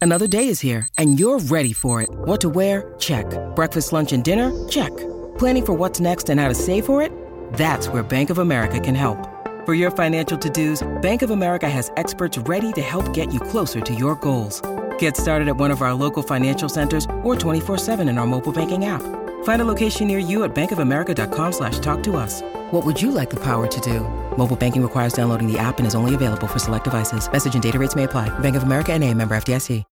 Another day is here, and you're ready for it. What to wear? Check. Breakfast, lunch, and dinner? Check. Planning for what's next and how to save for it? That's where Bank of America can help. For your financial to-dos, Bank of America has experts ready to help get you closer to your goals. Get started at one of our local financial centers or 24/7 in our mobile banking app. Find a location near you at bankofamerica.com/talktous. What would you like the power to do? Mobile banking requires downloading the app and is only available for select devices. Message and data rates may apply. Bank of America N.A., member FDIC.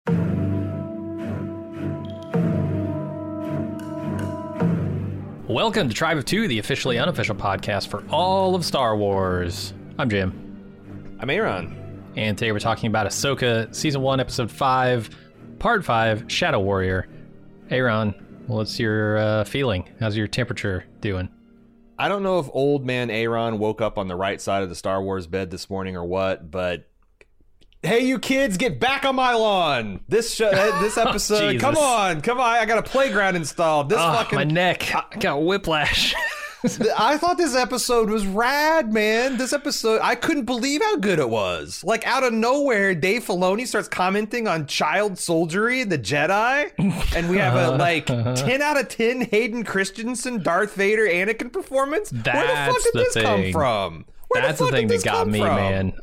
Welcome to Tribe of Two, the officially unofficial podcast for all of Star Wars. I'm Jim. I'm Aaron. And today we're talking about Ahsoka, Season 1, Episode 5, Part 5, Shadow Warrior. Aaron, what's your feeling? How's your temperature doing? I don't know if old man Aaron woke up on the right side of the Star Wars bed this morning or what, but hey, you kids, get back on my lawn. This episode, come on, I got a playground installed. My neck, I got whiplash. I thought this episode was rad, man. This episode, I couldn't believe how good it was. Like, out of nowhere, Dave Filoni starts commenting on child soldiery, the Jedi, and we have a, 10 out of 10 Hayden Christensen, Darth Vader, Anakin performance. Where the fuck did this come from? That's the thing that got me, man.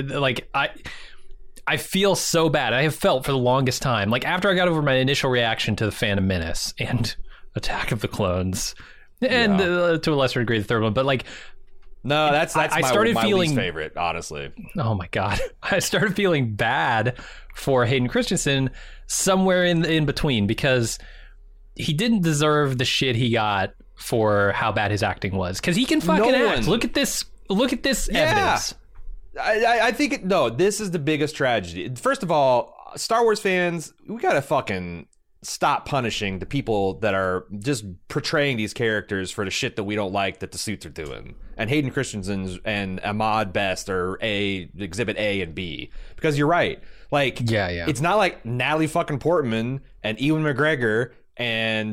I feel so bad. I have felt for the longest time. Like, after I got over my initial reaction to The Phantom Menace and Attack of the Clones, and to a lesser degree the third one, but no, that's my least favorite, honestly. Oh my god, I started feeling bad for Hayden Christensen somewhere in between, because he didn't deserve the shit he got for how bad his acting was, because he can fucking act. Look at this evidence. I think this is the biggest tragedy. First of all, Star Wars fans, we gotta fucking stop punishing the people that are just portraying these characters for the shit that we don't like that the suits are doing. And Hayden Christensen and Ahmad Best are exhibit A and B, because you're right. It's not like Natalie fucking Portman and Ewan McGregor and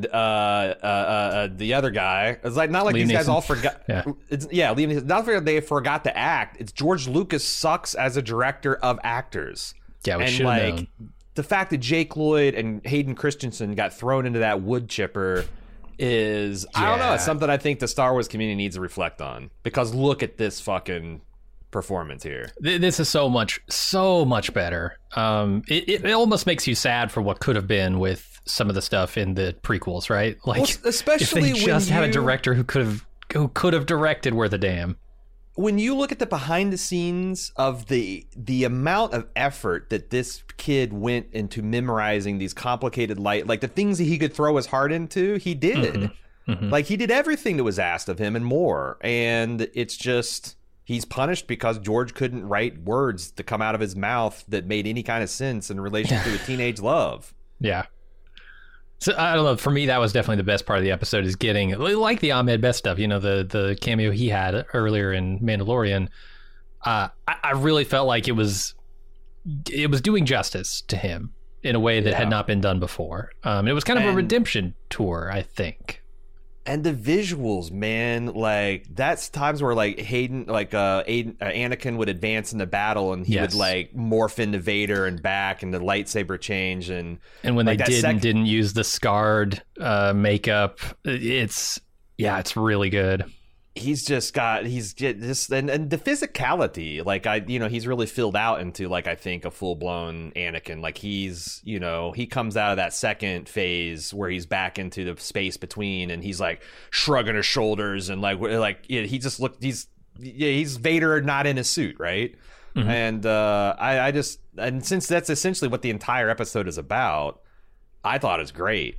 the other guy. It's like not like Liam these guys Neeson. All forgot. Liam Neeson. Not that they forgot to act. It's George Lucas sucks as a director of actors. Yeah, we should have known. The fact that Jake Lloyd and Hayden Christensen got thrown into that wood chipper is, I don't know, it's something I think the Star Wars community needs to reflect on. Because look at this fucking performance here. This is so much better. It almost makes you sad for what could have been with some of the stuff in the prequels, right? Especially if they just had a director who could have directed Worth a Damn. When you look at the behind the scenes of the amount of effort that this kid went into memorizing these complicated the things that he could throw his heart into, he did. Mm-hmm. He did everything that was asked of him and more. And it's just, he's punished because George couldn't write words to come out of his mouth that made any kind of sense in relation to a teenage love. Yeah. So I don't know. For me, that was definitely the best part of the episode, is getting like the Ahmed Best stuff. You know, the cameo he had earlier in Mandalorian. I really felt like it was doing justice to him in a way that had not been done before. It was kind of a redemption tour, I think. And the visuals, man, that's times where Hayden, Anakin would advance in the battle and he would morph into Vader and back, and the lightsaber change, and when they didn't use the scarred makeup, it's really good. He's just got and the physicality, he's really filled out into I think a full blown Anakin. He comes out of that second phase where he's back into the space between, and he's shrugging his shoulders and he just looked, he's Vader not in a suit, right? Mm-hmm. And and since that's essentially what the entire episode is about, I thought it's great.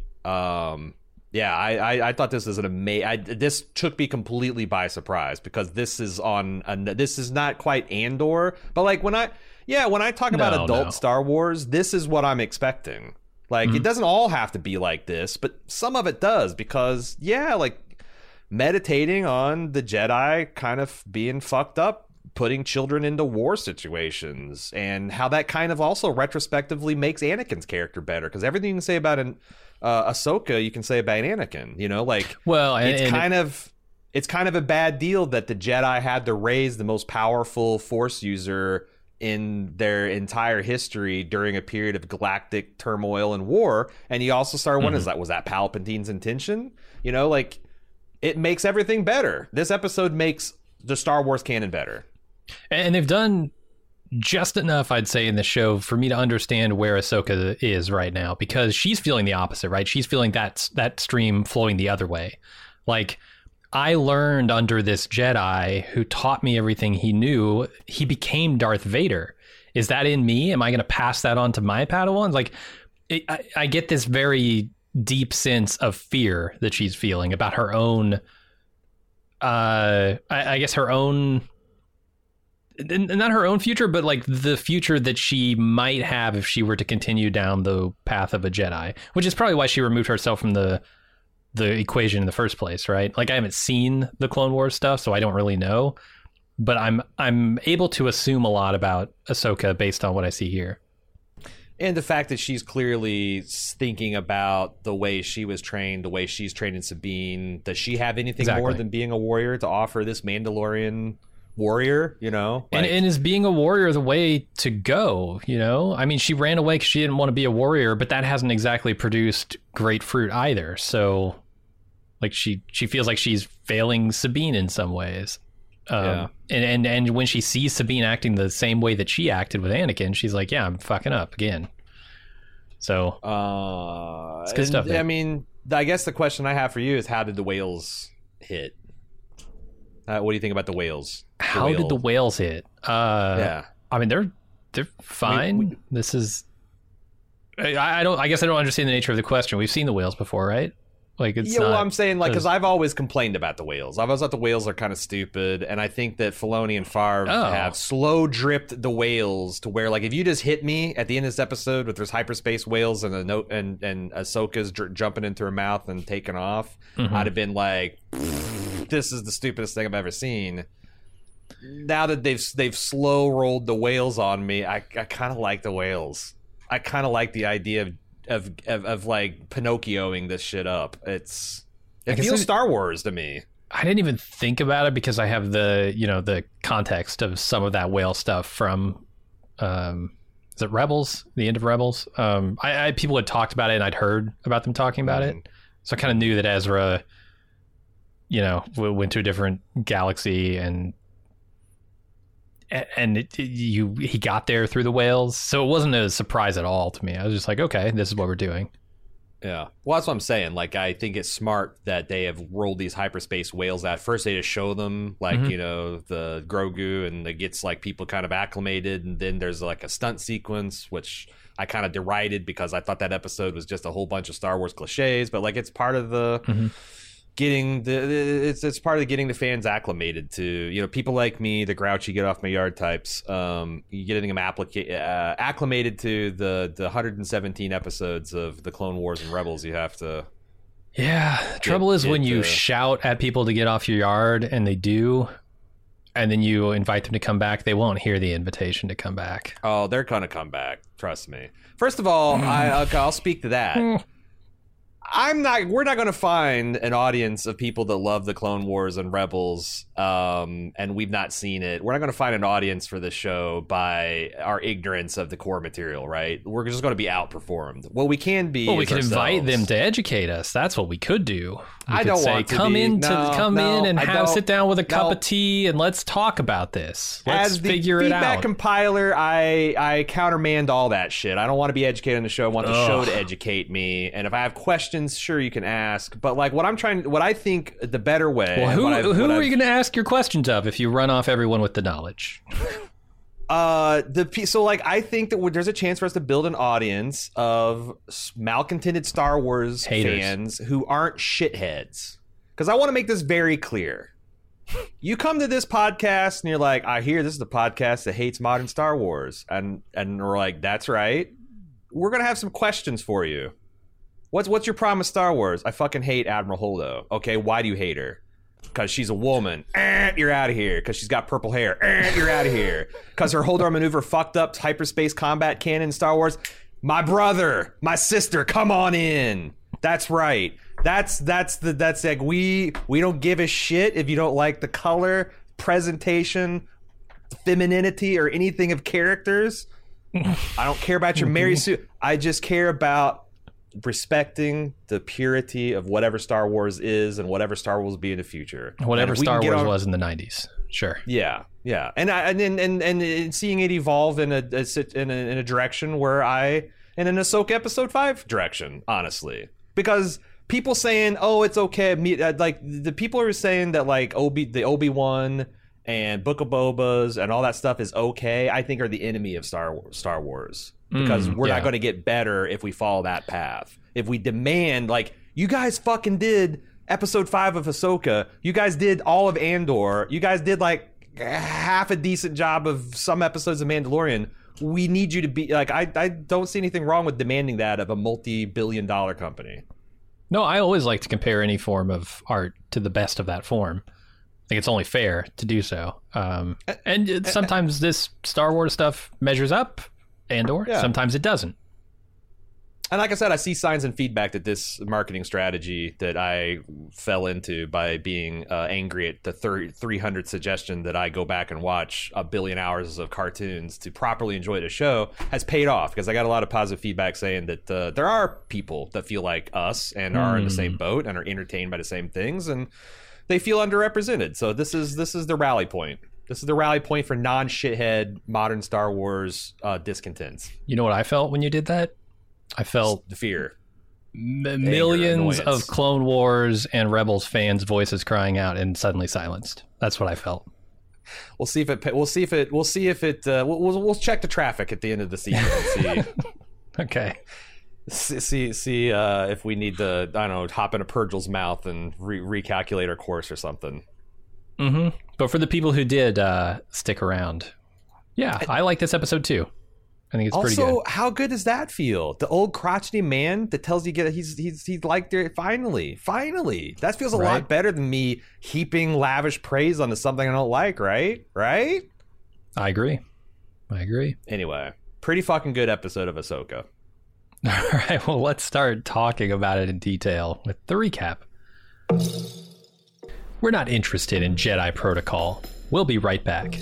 I thought this was an amazing. This took me completely by surprise, because this is this is not quite Andor, but when I talk about adult Star Wars, this is what I'm expecting. It doesn't all have to be like this, but some of it does, because meditating on the Jedi kind of being fucked up, putting children into war situations, and how that kind of also retrospectively makes Anakin's character better, because everything you can say about Ahsoka, you can say about Anakin. It's kind of a bad deal that the Jedi had to raise the most powerful Force user in their entire history during a period of galactic turmoil and war. And you also start wondering, was that Palpatine's intention? You know, like, it makes everything better. This episode makes the Star Wars canon better. And they've done just enough, I'd say, in the show for me to understand where Ahsoka is right now, because she's feeling the opposite, right? She's feeling that stream flowing the other way. Like, I learned under this Jedi who taught me everything he knew. He became Darth Vader. Is that in me? Am I going to pass that on to my Padawans? Like, I get this very deep sense of fear that she's feeling about her own, I guess her own, not her own future, but like the future that she might have if she were to continue down the path of a Jedi, which is probably why she removed herself from the equation in the first place, right? Like, I haven't seen the Clone Wars stuff, so I don't really know, but I'm able to assume a lot about Ahsoka based on what I see here. And the fact that she's clearly thinking about the way she was trained, the way she's trained in Sabine. Does she have anything more than being a warrior to offer this Mandalorian warrior, you know? Like, and is being a warrior the way to go, you know? I mean, she ran away because she didn't want to be a warrior, but that hasn't exactly produced great fruit either. So, like, she feels like she's failing Sabine in some ways. And when she sees Sabine acting the same way that she acted with Anakin, she's like, yeah, I'm fucking up again. So it's good stuff. I mean, I guess the question I have for you is, how did the whales hit? What do you think about the whales? How did the whales hit? I mean, they're fine. This is, I guess I don't understand the nature of the question. We've seen the whales before, right? Like, it's well, I'm saying, like, because I've always complained about the whales. I've always thought the whales are kind of stupid, and I think that Filoni and Favre have slow dripped the whales to where, like, if you just hit me at the end of this episode with there's hyperspace whales and Ahsoka's jumping into her mouth and taking off, I'd have been like, this is the stupidest thing I've ever seen. Now that they've slow rolled the whales on me, I kind of like the whales. I kind of like the idea of like Pinocchioing this shit up. It feels Star Wars to me. I didn't even think about it because I have the context of some of that whale stuff from is it Rebels, the end of Rebels. I people had talked about it and I'd heard about them talking about it, so I kind of knew that Ezra went to a different galaxy and he got there through the whales, so it wasn't a surprise at all to me. I was just like, okay, this is what we're doing. Yeah, well, that's what I'm saying. Like, I think it's smart that they have rolled these hyperspace whales out. First, they just show them, like, the Grogu, and it gets, like, people kind of acclimated, and then there's, like, a stunt sequence, which I kind of derided because I thought that episode was just a whole bunch of Star Wars cliches, but, like, it's part of the... it's part of getting the fans acclimated to, people like me, the grouchy get off my yard types. Getting them acclimated to the 117 episodes of the Clone Wars and Rebels. You have to. Yeah, trouble is when you shout at people to get off your yard and they do, and then you invite them to come back, they won't hear the invitation to come back. Oh, they're gonna come back. Trust me. First of all, I'll speak to that. We're not going to find an audience of people that love the Clone Wars and Rebels, and we've not seen it. We're not going to find an audience for this show by our ignorance of the core material, right? We're just going to be outperformed. What we can be, we can invite them to educate us. That's what we could do. I don't want to come in and sit down with a cup of tea and let's talk about this. Let's figure it out. As the feedback compiler, I countermand all that shit. I don't want to be educated on the show. I want the show to educate me. And if I have questions, sure, you can ask. But like what I think the better way. Well, who are you going to ask your questions of if you run off everyone with the knowledge? I think that there's a chance for us to build an audience of malcontented Star Wars fans who aren't shitheads. Because I want to make this very clear. You come to this podcast and you're like, I hear this is the podcast that hates modern Star Wars, and we're like, that's right. We're gonna have some questions for you. What's your problem with Star Wars? I fucking hate Admiral Holdo. Okay, why do you hate her? Because she's a woman. You're out of here. Because she's got purple hair. You're out of here. Because her Holdar maneuver fucked up hyperspace combat canon in Star Wars. My brother, my sister, come on in. That's right. That's like we don't give a shit if you don't like the color, presentation, femininity or anything of characters. I don't care about your Mary Sue. I just care about respecting the purity of whatever Star Wars is and whatever Star Wars will be in the future. Whatever Star Wars was in the 90s. Sure. Yeah. And seeing it evolve in a direction where in an Ahsoka Episode 5 direction, honestly. Because people saying, "Oh, it's okay," like the people who are saying that like the Obi-Wan and Book of Boba's and all that stuff is okay, I think are the enemy of Star Wars. Because we're not going to get better if we follow that path. If we demand, like, you guys fucking did Episode 5 of Ahsoka, you guys did all of Andor, you guys did like half a decent job of some episodes of Mandalorian. We need you to be like, I don't see anything wrong with demanding that of a multi-billion-dollar company. No, I always like to compare any form of art to the best of that form. I think it's only fair to do so. And sometimes this Star Wars stuff measures up, Andor. Sometimes it doesn't. And like I said, I see signs and feedback that this marketing strategy that I fell into by being angry at the 300 suggestion that I go back and watch a billion hours of cartoons to properly enjoy the show has paid off, because I got a lot of positive feedback saying that there are people that feel like us and are in the same boat and are entertained by the same things, and they feel underrepresented. So this is the rally point. This is the rally point for non-shithead modern Star Wars discontents. You know what I felt when you did that? I felt the fear. Millions of Clone Wars and Rebels fans' voices crying out and suddenly silenced. That's what I felt. We'll see if we'll check the traffic at the end of the season and see. Okay. See if we need to, I don't know, hop into Purgil's mouth and recalculate our course or something. Mm-hmm. But for the people who did stick around, I like this episode too. I think it's pretty good. Also, how good does that feel? The old crotchety man that tells you he's liked it. Finally. That feels a lot better than me heaping lavish praise onto something I don't like, right? Right? I agree. Anyway, pretty fucking good episode of Ahsoka. All right, well, let's start talking about it in detail with the recap. We're not interested in Jedi protocol. We'll be right back.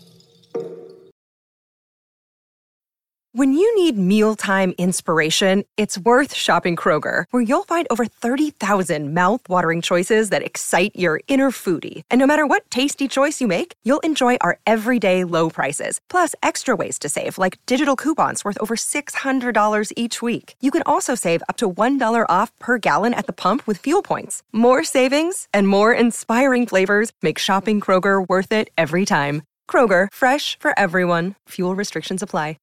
When you need mealtime inspiration, it's worth shopping Kroger, where you'll find over 30,000 mouth-watering choices that excite your inner foodie. And no matter what tasty choice you make, you'll enjoy our everyday low prices, plus extra ways to save, like digital coupons worth over $600 each week. You can also save up to $1 off per gallon at the pump with fuel points. More savings and more inspiring flavors make shopping Kroger worth it every time. Kroger, fresh for everyone. Fuel restrictions apply.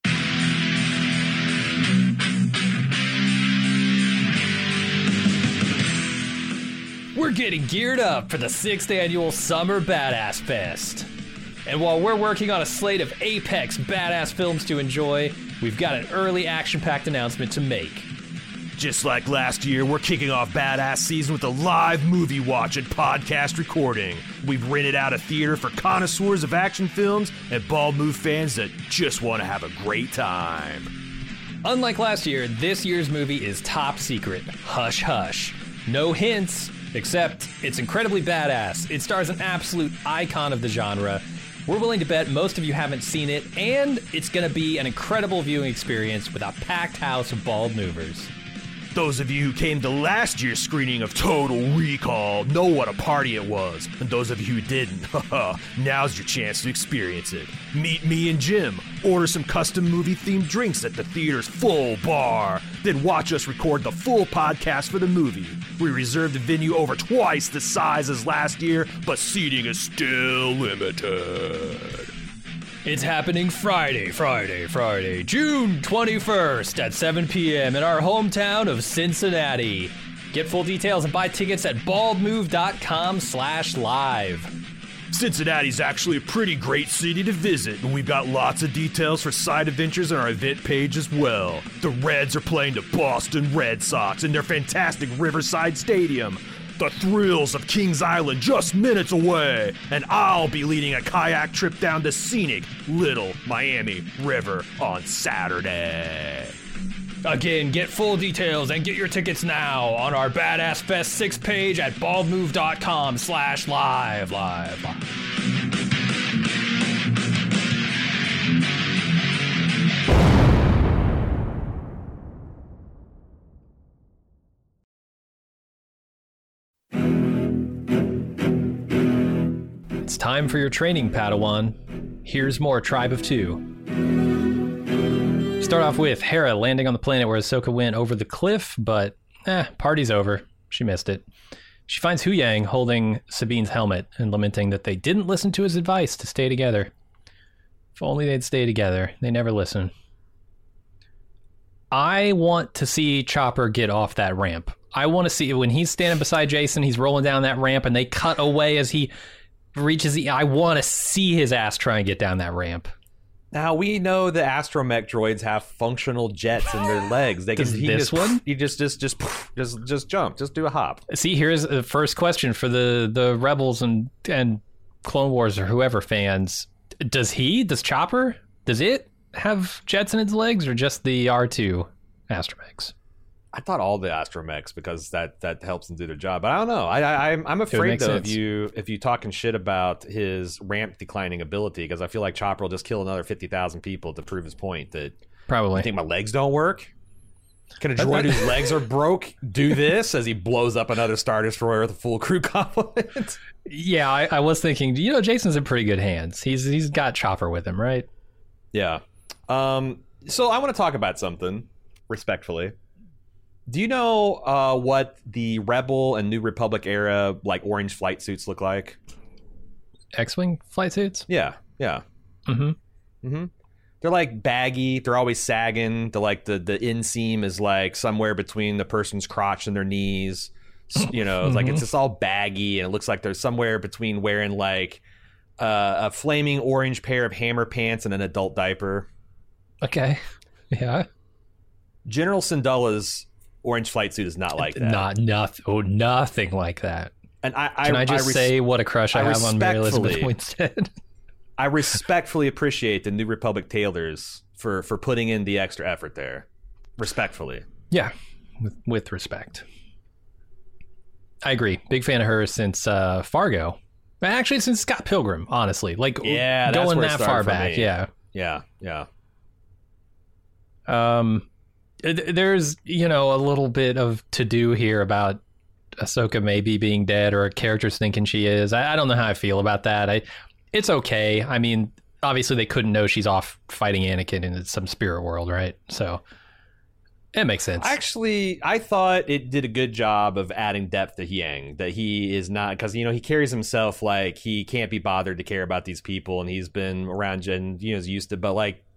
We're getting geared up for the 6th annual Summer Badass Fest. And while we're working on a slate of apex badass films to enjoy, we've got an early action-packed announcement to make. Just like last year, we're kicking off Badass Season with a live movie watch and podcast recording. We've rented out a theater for connoisseurs of action films and Bald Move fans that just want to have a great time. Unlike last year, this year's movie is top secret. Hush hush. No hints. Except, it's incredibly badass. It stars an absolute icon of the genre. We're willing to bet most of you haven't seen it, and it's going to be an incredible viewing experience with a packed house of bald movers. Those of you who came to last year's screening of Total Recall know what a party it was. And those of you who didn't, now's your chance to experience it. Meet me and Jim, order some custom movie-themed drinks at the theater's full bar, then watch us record the full podcast for the movie. We reserved the venue over twice the size as last year, but seating is still limited. It's happening Friday, June 21st at 7 p.m. in our hometown of Cincinnati. Get full details and buy tickets at baldmove.com/live. Cincinnati's actually a pretty great city to visit, and we've got lots of details for side adventures on our event page as well. The Reds are playing the Boston Red Sox in their fantastic Riverside Stadium. The thrills of Kings Island just minutes away, and I'll be leading a kayak trip down the scenic Little Miami River on Saturday. Again, get full details and get your tickets now on our Badass Fest 6 page at baldmove.com/live. It's time for your training, Padawan. Here's more Tribe of Two. Start off with Hera landing on the planet where Ahsoka went over the cliff, but party's over. She missed it. She finds Huyang holding Sabine's helmet and lamenting that they didn't listen to his advice to stay together. If only they'd stay together. They never listen. I want to see Chopper get off that ramp. I want to see when he's standing beside Jason, he's rolling down that ramp and they cut away as he reaches I want to see his ass try and get down that ramp. Now we know the astromech droids have functional jets in their legs. They can. You just jump. Just do a hop. See, here's the first question for the Rebels and Clone Wars or whoever fans. Does Chopper? Does it have jets in its legs or just the R2 astromechs? I thought all the astromechs because that helps them do their job. But I don't know. I'm afraid though if you talking shit about his ramp declining ability, because I feel like Chopper will just kill another 50,000 people to prove his point that probably. I think my legs don't work. Can a droid whose legs are broke do this as he blows up another Star Destroyer with a full crew complement? Yeah, I was thinking. Jason's in pretty good hands. He's got Chopper with him, right? Yeah. So I want to talk about something respectfully. Do you know what the Rebel and New Republic era orange flight suits look like? X-Wing flight suits? Yeah. Mm-hmm. They're baggy. They're always sagging. The inseam is somewhere between the person's crotch and their knees. It's it's just all baggy, and it looks like they're somewhere between wearing a flaming orange pair of Hammer pants and an adult diaper. Okay. Yeah. General Syndulla's orange flight suit is not like that. Nothing like that. And Can I just say what a crush I have on Mary Elizabeth Winstead? I respectfully appreciate the New Republic tailors for putting in the extra effort there. Respectfully. Yeah, with respect. I agree. Big fan of her since Fargo. Actually, since Scott Pilgrim, honestly. Yeah, going that far back. Me. Yeah. Yeah. There's, a little bit of to-do here about Ahsoka maybe being dead or characters thinking she is. I don't know how I feel about that. It's okay. I mean, obviously they couldn't know she's off fighting Anakin in some spirit world, right? So it makes sense. Actually, I thought it did a good job of adding depth to Huyang, that he is not, because, he carries himself like he can't be bothered to care about these people, and he's been around and, is used to, but I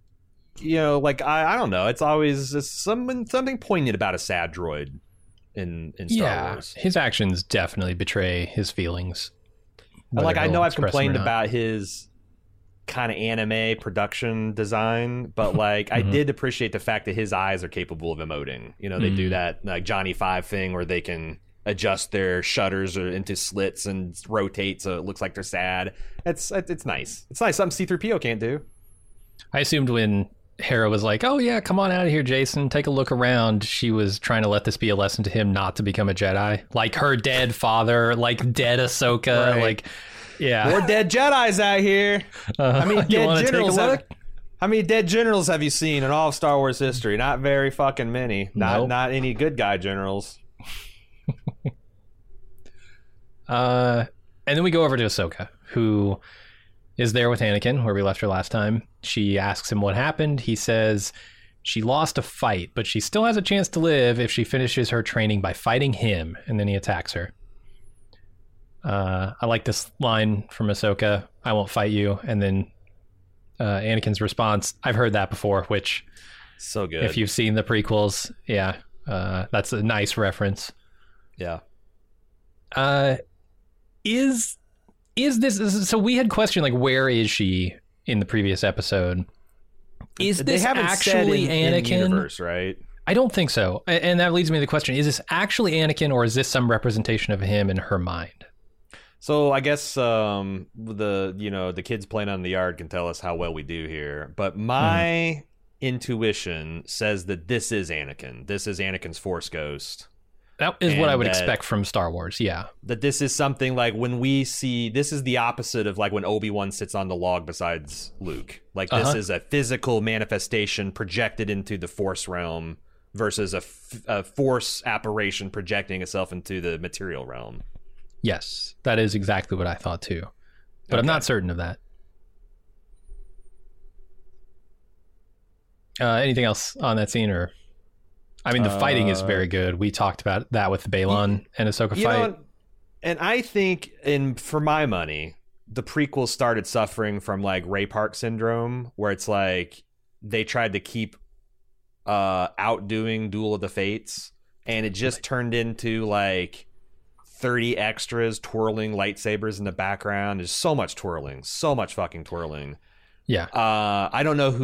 don't know. It's always something poignant about a sad droid in Star Wars. His actions definitely betray his feelings. And I know I've complained about his kind of anime production design, but I did appreciate the fact that his eyes are capable of emoting. They do that Johnny Five thing where they can adjust their shutters into slits and rotate so it looks like they're sad. It's nice. It's nice. Something C-3PO can't do. I assumed when Hera was like, "Oh yeah, come on out of here, Jason. Take a look around." She was trying to let this be a lesson to him not to become a Jedi, like her dead father, dead Ahsoka, right. Yeah, more dead Jedis out here. How many dead generals? How many dead generals have you seen in all of Star Wars history? Not very fucking many. Not any good guy generals. And then we go over to Ahsoka, who is there with Anakin, where we left her last time. She asks him what happened. He says she lost a fight, but she still has a chance to live if she finishes her training by fighting him, and then he attacks her. I like this line from Ahsoka, "I won't fight you," and then Anakin's response, "I've heard that before," which, so good. If you've seen the prequels, that's a nice reference. Yeah. Is this, so we had questioned where is she in the previous episode? Is this actually Anakin? In universe, right? I don't think so. And that leads me to the question, is this actually Anakin, or is this some representation of him in her mind? So I guess the kids playing on the yard can tell us how well we do here. But my intuition says that this is Anakin. This is Anakin's Force Ghost. That is what I would expect from Star Wars, yeah. That this is something when we see, this is the opposite of when Obi-Wan sits on the log besides Luke. This is a physical manifestation projected into the Force realm versus a Force apparition projecting itself into the material realm. Yes, that is exactly what I thought too. but I'm not certain of that. Anything else on that scene? Or, I mean, the fighting is very good. We talked about that with the Balon and Ahsoka fight. And I think, for my money, the prequels started suffering from like Ray Park syndrome, where it's like they tried to keep outdoing Duel of the Fates, and it just turned into like 30 extras twirling lightsabers in the background. There's so much twirling, so much fucking twirling. Yeah. I don't know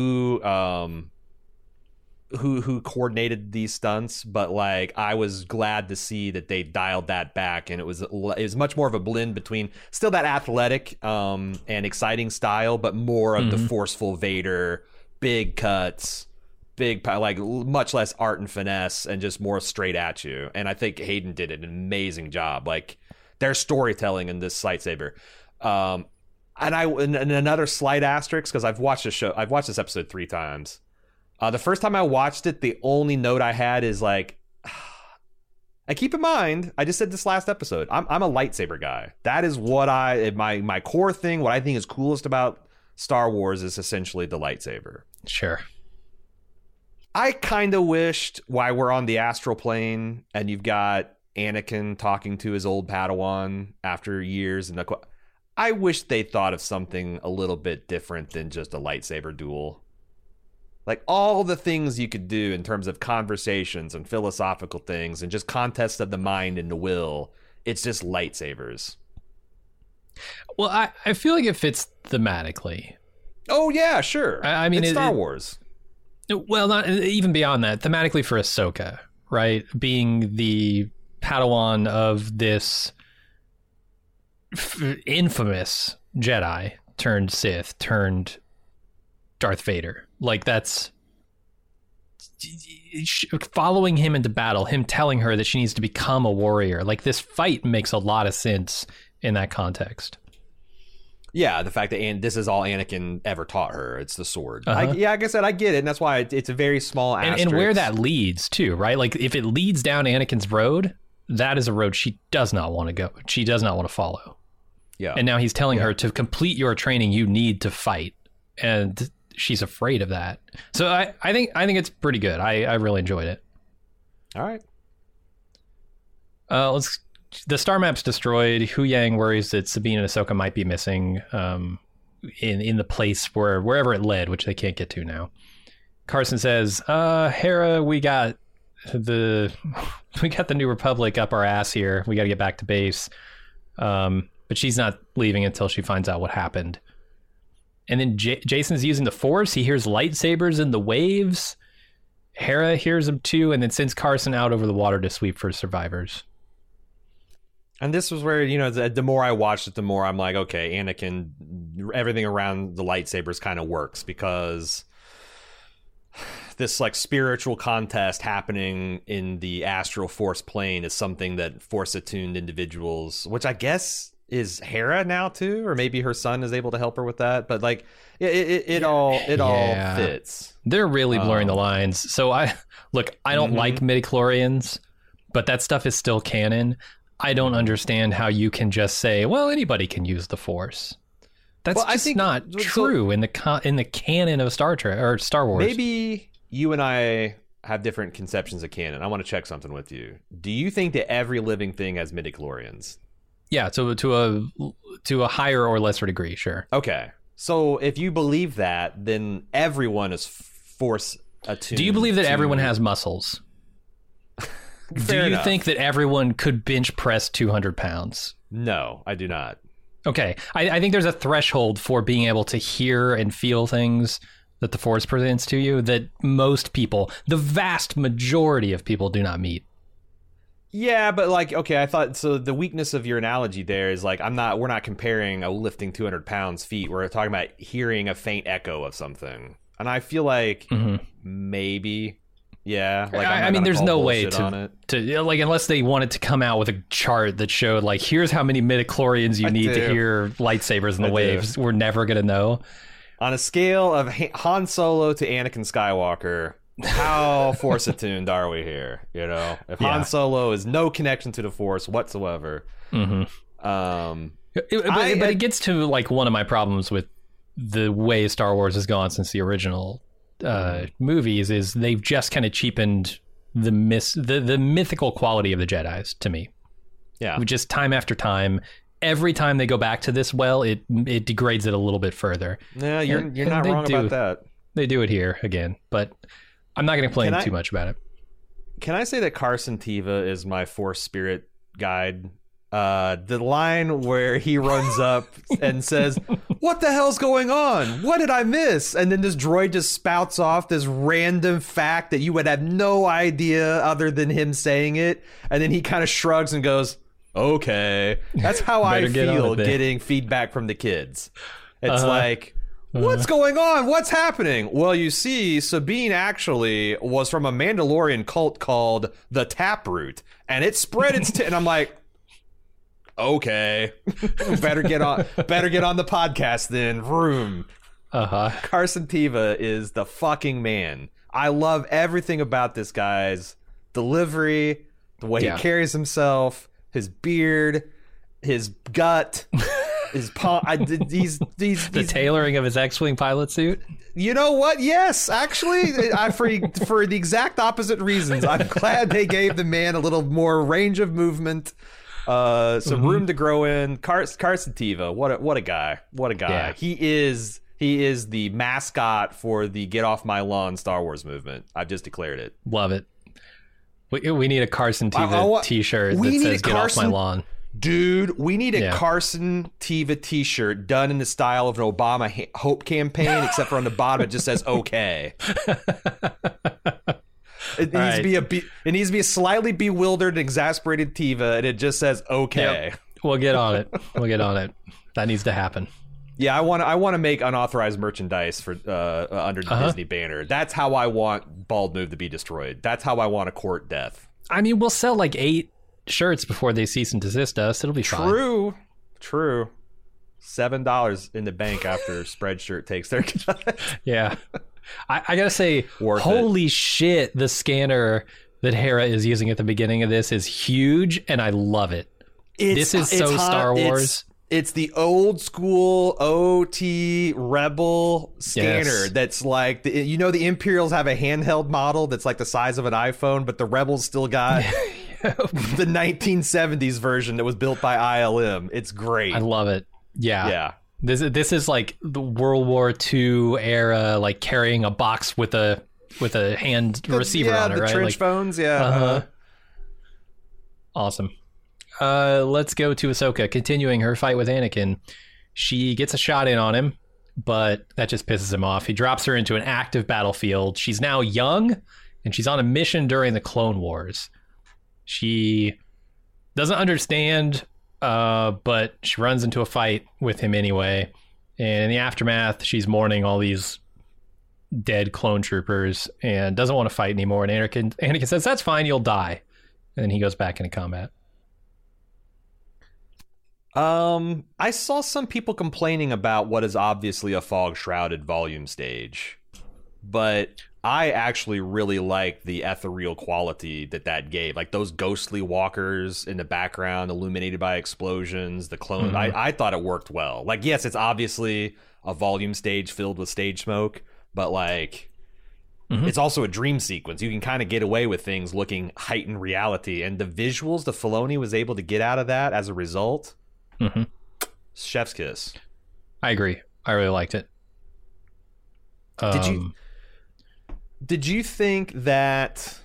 who coordinated these stunts, but like I was glad to see that they dialed that back, and it was much more of a blend between still that athletic and exciting style, but more of the forceful Vader, big cuts, like much less art and finesse, and just more straight at you. And I think Hayden did an amazing job. Like their storytelling in this lightsaber. And another slight asterisk, because I've watched this episode 3 times. The first time I watched it, the only note I had is like, I keep in mind, I just said this last episode, I'm a lightsaber guy. That is what my core thing, what I think is coolest about Star Wars is essentially the lightsaber. Sure. I kind of wished, while we're on the astral plane and you've got Anakin talking to his old Padawan after years, and I wish they thought of something a little bit different than just a lightsaber duel. Like all the things you could do in terms of conversations and philosophical things and just contests of the mind and the will, it's just lightsabers. Well, I feel like it fits thematically. Oh, yeah, sure. I mean, it's Star Wars. Well, not even beyond that. Thematically for Ahsoka, right? Being the Padawan of this infamous Jedi turned Sith turned Darth Vader. Like, that's following him into battle, him telling her that she needs to become a warrior. Like, this fight makes a lot of sense in that context. Yeah, the fact that this is all Anakin ever taught her. It's the sword. Like I said, I get it. And that's why it's a very small asterisk. And where that leads, too, right? Like, if it leads down Anakin's road, that is a road she does not want to go. She does not want to follow. Yeah. And now he's telling her, to complete your training, you need to fight. And she's afraid of that. So I think it's pretty good. I really enjoyed it. All right. The star map's destroyed. Hu Yang worries that Sabine and Ahsoka might be missing in the place wherever it led, which they can't get to now. Carson says, Hera, we got the New Republic up our ass here. We got to get back to base. But she's not leaving until she finds out what happened. And then Jason's using the Force. He hears lightsabers in the waves. Hera hears them too, and then sends Carson out over the water to sweep for survivors. And this was where, the more I watched it, the more I'm like, okay, Anakin, everything around the lightsabers kind of works, because this like spiritual contest happening in the astral Force plane is something that Force attuned individuals, which I guess is Hera now too, or maybe her son is able to help her with that. But like it all fits. They're really blurring the lines. So I don't like midichlorians, but that stuff is still canon. I don't understand how you can just say, well, anybody can use the Force. That's not true in the canon of Star Trek or Star Wars. Maybe you and I have different conceptions of canon. I want to check something with you. Do you think that every living thing has midichlorians? Yeah, to a higher or lesser degree, sure. Okay. So if you believe that, then everyone is Force attuned. Do you believe that everyone has muscles? Do you think that everyone could bench press 200 pounds? No, I do not. Okay. I think there's a threshold for being able to hear and feel things that the Force presents to you that most people, the vast majority of people, do not meet. Yeah, but like, okay, I thought, so the weakness of your analogy there is like, we're not comparing a lifting 200 pounds feet. We're talking about hearing a faint echo of something. And I feel like maybe, yeah. Like I mean, there's no way to like, unless they wanted to come out with a chart that showed like, here's how many midichlorians you need to hear lightsabers in the waves. We're never going to know. On a scale of Han Solo to Anakin Skywalker, how Force attuned are we here? If Han Solo is no connection to the Force whatsoever, But it gets to like one of my problems with the way Star Wars has gone since the original movies is they've just kind of cheapened the mythical quality of the Jedis to me. Yeah. Just time after time, every time they go back to this well, it degrades it a little bit further. Yeah, you're not wrong about that. They do it here again, but I'm not going to complain too much about it. Can I say that Carson Teva is my Force Spirit guide? The line where he runs up and says, "What the hell's going on? What did I miss?" And then this droid just spouts off this random fact that you would have no idea other than him saying it. And then he kind of shrugs and goes, "Okay." That's how I feel getting feedback from the kids. It's like, what's going on? What's happening? Well, you see, Sabine actually was from a Mandalorian cult called the Taproot, and it spread its and I'm like, okay, better get on the podcast then. Vroom. Carson Teva is the fucking man. I love everything about this guy's delivery, the way he carries himself, his beard, his gut, his palm. The tailoring of his X-wing pilot suit. You know what? Yes, actually, for the exact opposite reasons. I'm glad they gave the man a little more range of movement. Some room to grow in. Carson Teva, what a guy! What a guy! Yeah. He is the mascot for the "Get Off My Lawn" Star Wars movement. I've just declared it. Love it. We need a Carson Teva T-shirt that says "Get Off My Lawn." Dude, we need a Carson Teva T-shirt done in the style of an Obama Hope campaign, except for on the bottom it just says "Okay." It needs to be a slightly bewildered and exasperated Teva, and it just says "Okay." Yep. We'll get on it. That needs to happen. Yeah, I want to make unauthorized merchandise for under the Disney banner. That's how I want Bald Move to be destroyed. That's how I want to court death. I mean, we'll sell like 8 shirts before they cease and desist us. It'll be fine. True. $7 in the bank after Spreadshirt takes their cut. Yeah. I gotta say, holy shit, the scanner that Hera is using at the beginning of this is huge, and I love it. This is so Star Wars. It's the old school OT Rebel scanner that's like, the Imperials have a handheld model that's like the size of an iPhone, but the Rebels still got the 1970s version that was built by ILM. It's great. I love it. Yeah. This is like the World War II era, like carrying a box with a hand receiver on it, right? Trench phones, yeah. Awesome. Let's go to Ahsoka, continuing her fight with Anakin. She gets a shot in on him, but that just pisses him off. He drops her into an active battlefield. She's now young, and she's on a mission during the Clone Wars. She doesn't understand, but she runs into a fight with him anyway. And in the aftermath, she's mourning all these dead clone troopers and doesn't want to fight anymore. And Anakin says, "That's fine, you'll die." And then he goes back into combat. I saw some people complaining about what is obviously a fog-shrouded volume stage, but I actually really liked the ethereal quality that gave. Like those ghostly walkers in the background illuminated by explosions, the clone. I thought it worked well. Like, yes, it's obviously a volume stage filled with stage smoke, but like it's also a dream sequence. You can kind of get away with things looking heightened reality, and the visuals the Filoni was able to get out of that as a result. Chef's kiss. I agree. I really liked it. Did you think that?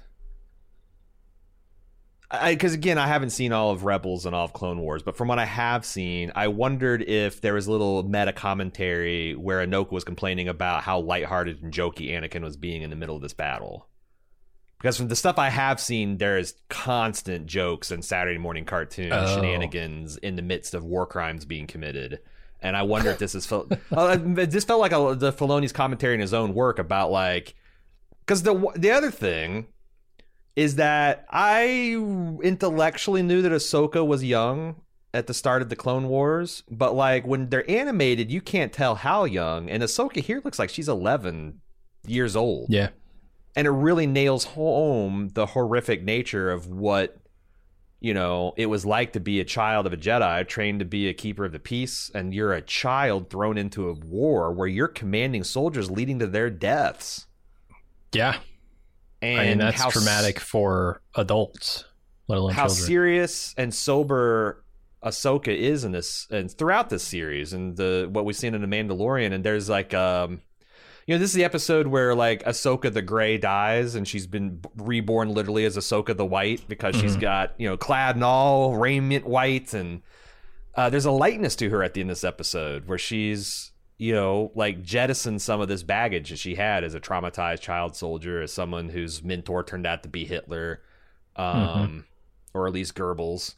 Because again, I haven't seen all of Rebels and all of Clone Wars, but from what I have seen, I wondered if there was a little meta commentary where Ahsoka was complaining about how lighthearted and jokey Anakin was being in the middle of this battle. Because from the stuff I have seen, there is constant jokes and Saturday morning cartoon shenanigans in the midst of war crimes being committed. And I wonder if this is this felt like the Filoni's commentary in his own work about like, because the other thing is that I intellectually knew that Ahsoka was young at the start of the Clone Wars, but like when they're animated, you can't tell how young. And Ahsoka here looks like she's 11 years old. Yeah. And it really nails home the horrific nature of what you know, it was like to be a child of a Jedi, trained to be a keeper of the peace, and you're a child thrown into a war where you're commanding soldiers leading to their deaths. Yeah. And I mean, that's traumatic for adults, let alone how children. serious and sober Ahsoka is in this and throughout this series, and what we've seen in The Mandalorian. And there's like you know, this is the episode where like Ahsoka the Grey dies, and she's been reborn literally as Ahsoka the White because she's got, you know, clad in all raiment white, and there's a lightness to her at the end of this episode where she's, you know, like jettisoned some of this baggage that she had as a traumatized child soldier, as someone whose mentor turned out to be Hitler, or at least Goebbels.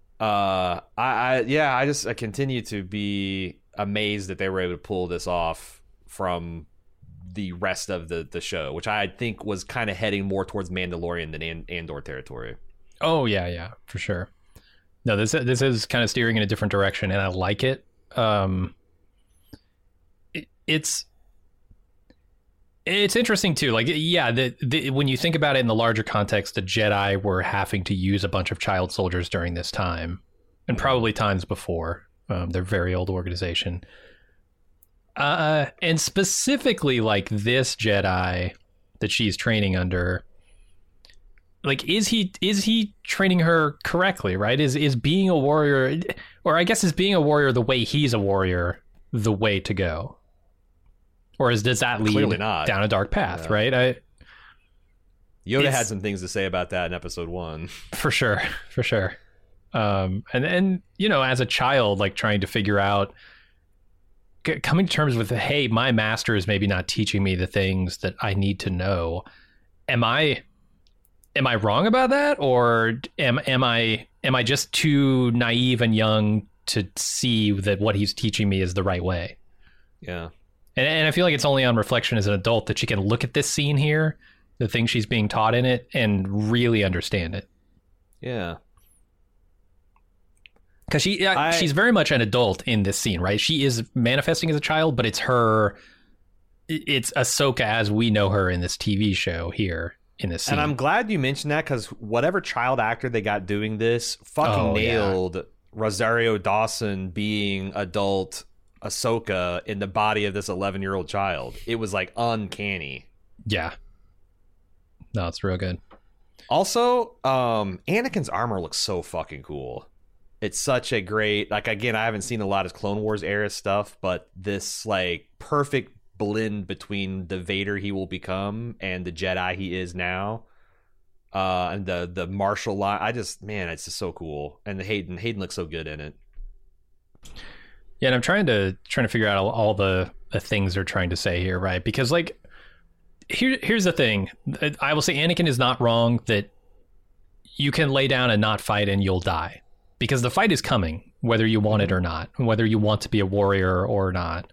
I continue to be amazed that they were able to pull this off from the rest of the show, which I think was kind of heading more towards Mandalorian than Andor territory. Oh yeah, for sure. No, this is kind of steering in a different direction, and I like it. It's interesting too. Like, yeah, when you think about it in the larger context, the Jedi were having to use a bunch of child soldiers during this time, and probably times before. They're a very old organization. And specifically, like, this Jedi that she's training under, like, is he training her correctly, right? Is being a warrior, or I guess is being a warrior the way he's a warrior the way to go? Or does that lead down a dark path, right? Yoda had some things to say about that in episode 1. For sure. And you know, as a child, like, trying to figure out, coming to terms with, hey, my master is maybe not teaching me the things that I need to know. Am I wrong about that, or am I just too naive and young to see that what he's teaching me is the right way? Yeah. And I feel like it's only on reflection as an adult that she can look at this scene here, the things she's being taught in it, and really understand it. Yeah. Because she's very much an adult in this scene, right? She is manifesting as a child, but it's Ahsoka as we know her in this TV show here in this scene. And I'm glad you mentioned that, because whatever child actor they got doing this fucking nailed Rosario Dawson being adult Ahsoka in the body of this 11-year-old child. It was like uncanny. Yeah. No, it's real good. Also, Anakin's armor looks so fucking cool. It's such a great, like, again, I haven't seen a lot of Clone Wars era stuff, but this, like, perfect blend between the Vader he will become and the Jedi he is now, and the martial line. It's just so cool. And Hayden looks so good in it. Yeah, and I'm trying to figure out all the things they're trying to say here, right? Because, like, here's the thing. I will say Anakin is not wrong that you can lay down and not fight and you'll die. Because the fight is coming, whether you want it or not, whether you want to be a warrior or not.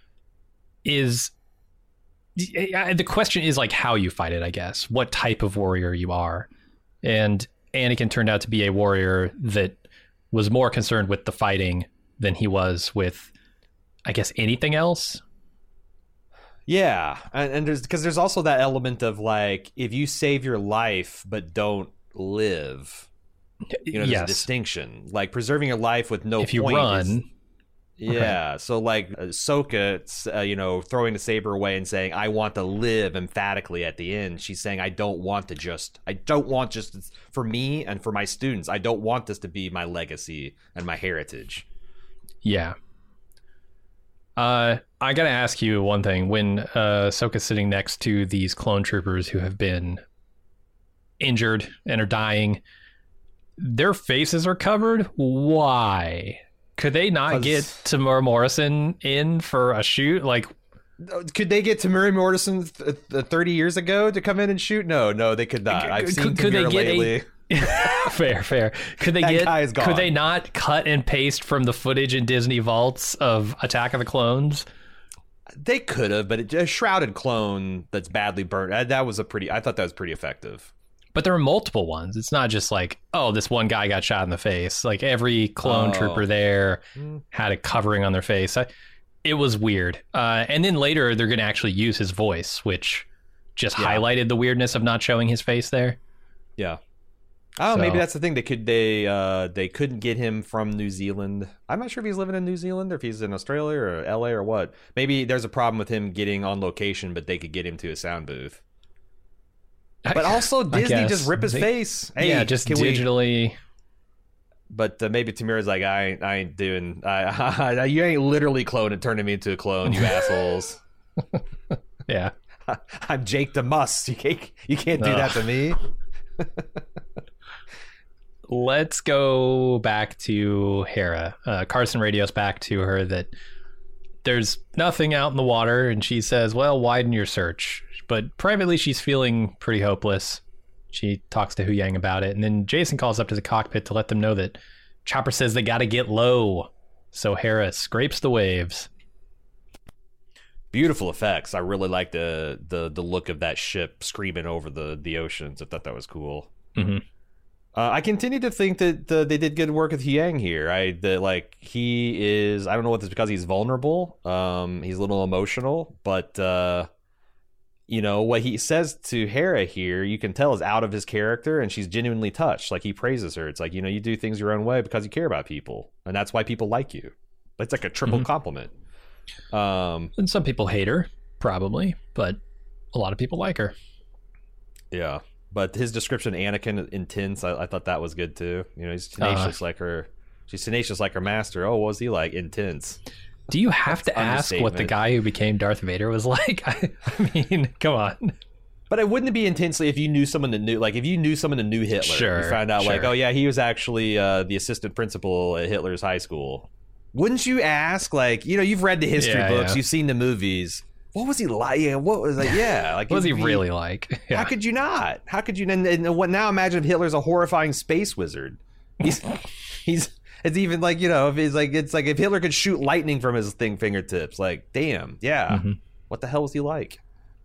The question is, like, how you fight it, I guess. What type of warrior you are. And Anakin turned out to be a warrior that was more concerned with the fighting than he was with, I guess, anything else. Yeah, and there's also that element of, like, if you save your life but don't live, you know, there's a distinction. Like, preserving your life with no point. If you run. Yeah, so, like, Ahsoka, you know, throwing the saber away and saying, I want to live, emphatically at the end. She's saying, I don't want just for me and for my students. I don't want this to be my legacy and my heritage. Yeah. I gotta ask you one thing. When Ahsoka's sitting next to these clone troopers who have been injured and are dying, their faces are covered. Why? Could they not get Tamura Morrison in for a shoot? Like, could they get Tamura Morrison 30 years ago to come in and shoot? No, they could not. I've seen Tamura lately. Fair. Could they not cut and paste from the footage in Disney vaults of Attack of the Clones? They could have, but a shrouded clone that's badly burnt. I thought that was pretty effective. But there are multiple ones. It's not just like, oh, this one guy got shot in the face. Like, every clone trooper there had a covering on their face. It was weird. And then later, they're going to actually use his voice, which just highlighted the weirdness of not showing his face there. Yeah. Oh, So- maybe that's the thing. They couldn't get him from New Zealand. I'm not sure if he's living in New Zealand or if he's in Australia or LA or what. Maybe there's a problem with him getting on location, but they could get him to a sound booth. But also I Disney guess. just rip his face. Hey, yeah, just can we- digitally. But maybe Tamira's like, I ain't doing. You ain't literally cloning, turning me into a clone, you assholes. Yeah. I'm Jake the Muss. You can't do that to me. Let's go back to Hera. Carson radios back to her that there's nothing out in the water, and she says, well, widen your search. But privately, she's feeling pretty hopeless. She talks to Hu Yang about it, and then Jason calls up to the cockpit to let them know that Chopper says they gotta get low. So Hera scrapes the waves. Beautiful effects. I really like the look of that ship screaming over the oceans. I thought that was cool. Mm-hmm. I continue to think that they did good work with Yang here. He is. I don't know what this is because he's vulnerable. He's a little emotional, but what he says to Hera here, you can tell is out of his character, and she's genuinely touched. Like, he praises her. It's like, you do things your own way because you care about people, and that's why people like you. It's like a triple compliment. And some people hate her, probably, but a lot of people like her. Yeah. But his description, Anakin, intense. I thought that was good too. He's tenacious like her. She's tenacious like her master. Oh, what was he like? Intense. Do you have to ask what the understatement. guy who became Darth Vader was like? I mean, come on. But it wouldn't be intensely if you knew someone that knew. Like, if you knew someone that knew Hitler, Sure, you found out like, sure. oh yeah, he was actually the assistant principal at Hitler's high school. Wouldn't you ask? Like, you've read the history Yeah, books, yeah. you've seen the movies. What was he like? Yeah, what was like? Yeah, like What was he really like? Yeah. How could you not? How could you? And what now? Imagine if Hitler's a horrifying space wizard. He's. It's even like if it's like if Hitler could shoot lightning from his fingertips. Like, damn, yeah. Mm-hmm. What the hell was he like?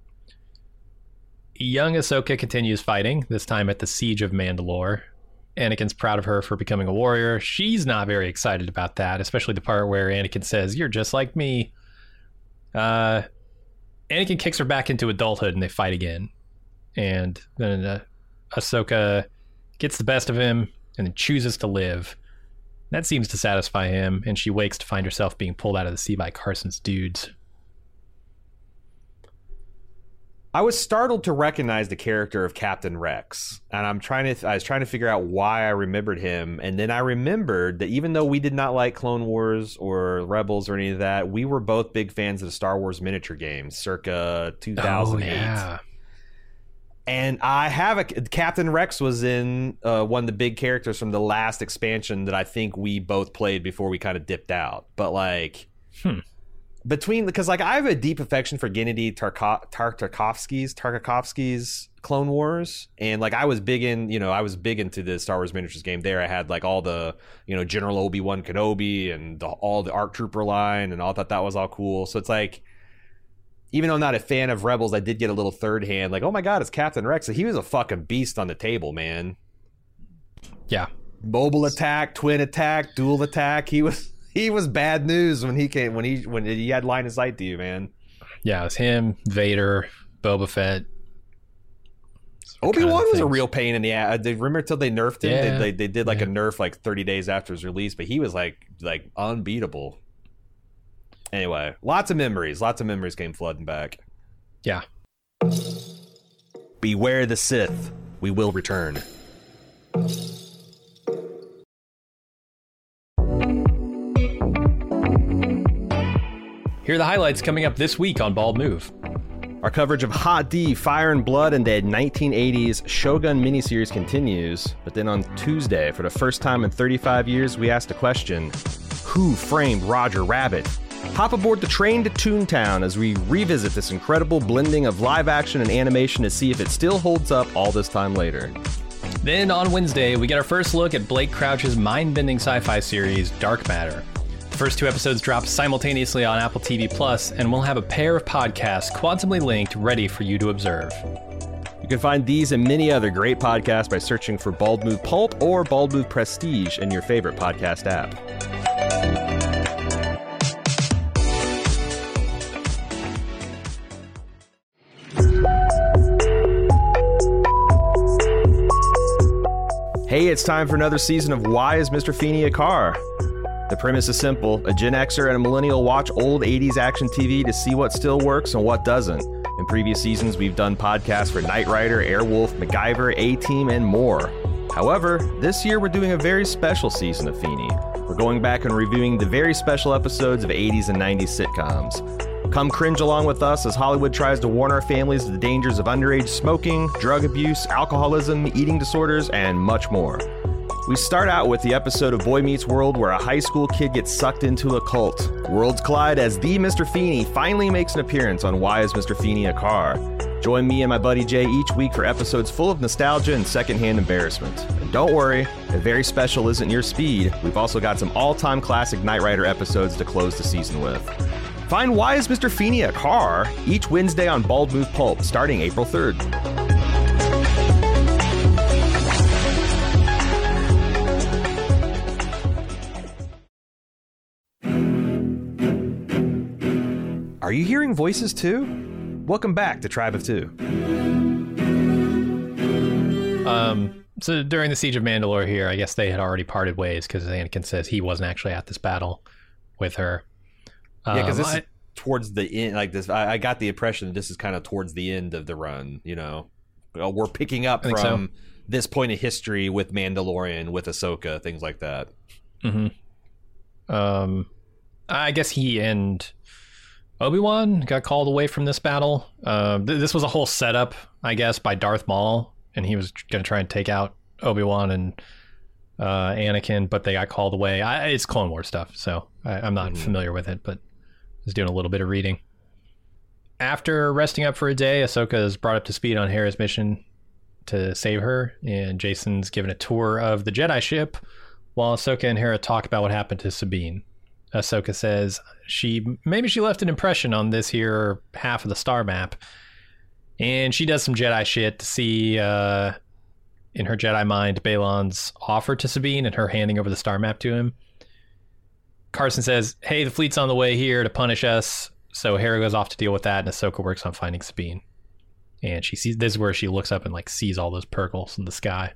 Young Ahsoka continues fighting, this time at the Siege of Mandalore. Anakin's proud of her for becoming a warrior. She's not very excited about that, especially the part where Anakin says, "You're just like me." Anakin kicks her back into adulthood, and they fight again. And then Ahsoka gets the best of him and then chooses to live. That seems to satisfy him, and she wakes to find herself being pulled out of the sea by Carson's dudes. I was startled to recognize the character of Captain Rex, and I was trying to figure out why I remembered him, and then I remembered that even though we did not like Clone Wars or Rebels or any of that, we were both big fans of the Star Wars miniature games, circa 2008. Oh, yeah. And I have Captain Rex was in one of the big characters from the last expansion that I think we both played before we kind of dipped out. But like, because like I have a deep affection for Gennady Tartakovsky's Clone Wars, and like I was big into the Star Wars miniatures game. There, I had like all the General Obi-Wan Kenobi and all the ARC Trooper line, and all thought that was all cool. So it's like, even though I'm not a fan of Rebels, I did get a little third hand. Like, oh my god, it's Captain Rex. He was a fucking beast on the table, man. Yeah. Mobile attack, twin attack, dual attack. He was bad news when he had line of sight to you, man. Yeah, it was him, Vader, Boba Fett. Obi-Wan was a things. real pain in the ass. Remember till they nerfed him? Yeah. They did like a nerf like 30 days after his release, but he was like unbeatable. Anyway, lots of memories came flooding back. Yeah. Beware the Sith. We will return. Here are the highlights coming up this week on Bald Move. Our coverage of Hot D, Fire and Blood, and the 1980s Shogun miniseries continues. But then on Tuesday, for the first time in 35 years, we asked a question: who framed Roger Rabbit? Hop aboard the train to Toontown as we revisit this incredible blending of live action and animation to see if it still holds up all this time later. Then on Wednesday, we get our first look at Blake Crouch's mind-bending sci-fi series, Dark Matter. The first 2 episodes drop simultaneously on Apple TV Plus, and we'll have a pair of podcasts quantumly linked ready for you to observe. You can find these and many other great podcasts by searching for Bald Move Pulp or Bald Move Prestige in your favorite podcast app. Hey, it's time for another season of Why is Mr. Feeney a Car? The premise is simple. A Gen Xer and a millennial watch old 80s action TV to see what still works and what doesn't. In previous seasons, we've done podcasts for Knight Rider, Airwolf, MacGyver, A-Team, and more. However, this year we're doing a very special season of Feeney. We're going back and reviewing the very special episodes of 80s and 90s sitcoms. Come cringe along with us as Hollywood tries to warn our families of the dangers of underage smoking, drug abuse, alcoholism, eating disorders, and much more. We start out with the episode of Boy Meets World where a high school kid gets sucked into a cult. Worlds collide as the Mr. Feeney finally makes an appearance on Why is Mr. Feeney a Car? Join me and my buddy Jay each week for episodes full of nostalgia and secondhand embarrassment. And don't worry, if very special isn't your speed, we've also got some all-time classic Knight Rider episodes to close the season with. Find Why is Mr. Feeney a Car? Each Wednesday on Bald Move Pulp, starting April 3rd. Are you hearing voices too? Welcome back to Tribe of Two. So during the Siege of Mandalore here, I guess they had already parted ways because Anakin says he wasn't actually at this battle with her. Yeah, because this is towards the end. Like this, I got the impression that this is kind of towards the end of the run. You know, we're picking up from this point of history with Mandalorian, with Ahsoka, things like that. Mm-hmm. I guess he and Obi-Wan got called away from this battle. This was a whole setup, I guess, by Darth Maul, and he was going to try and take out Obi-Wan and Anakin, but they got called away. It's Clone Wars stuff, so I'm not familiar with it, but I was doing a little bit of reading. After resting up for a day, Ahsoka is brought up to speed on Hera's mission to save her, and Jason's given a tour of the Jedi ship while Ahsoka and Hera talk about what happened to Sabine. Ahsoka says maybe she left an impression on this here half of the star map, and she does some Jedi shit to see in her Jedi mind Balon's offer to Sabine and her handing over the star map to him. Carson says, hey, the fleet's on the way here to punish us, so Hera goes off to deal with that, and Ahsoka works on finding Sabine. And she sees, this is where she looks up and like sees all those Purgles in the sky.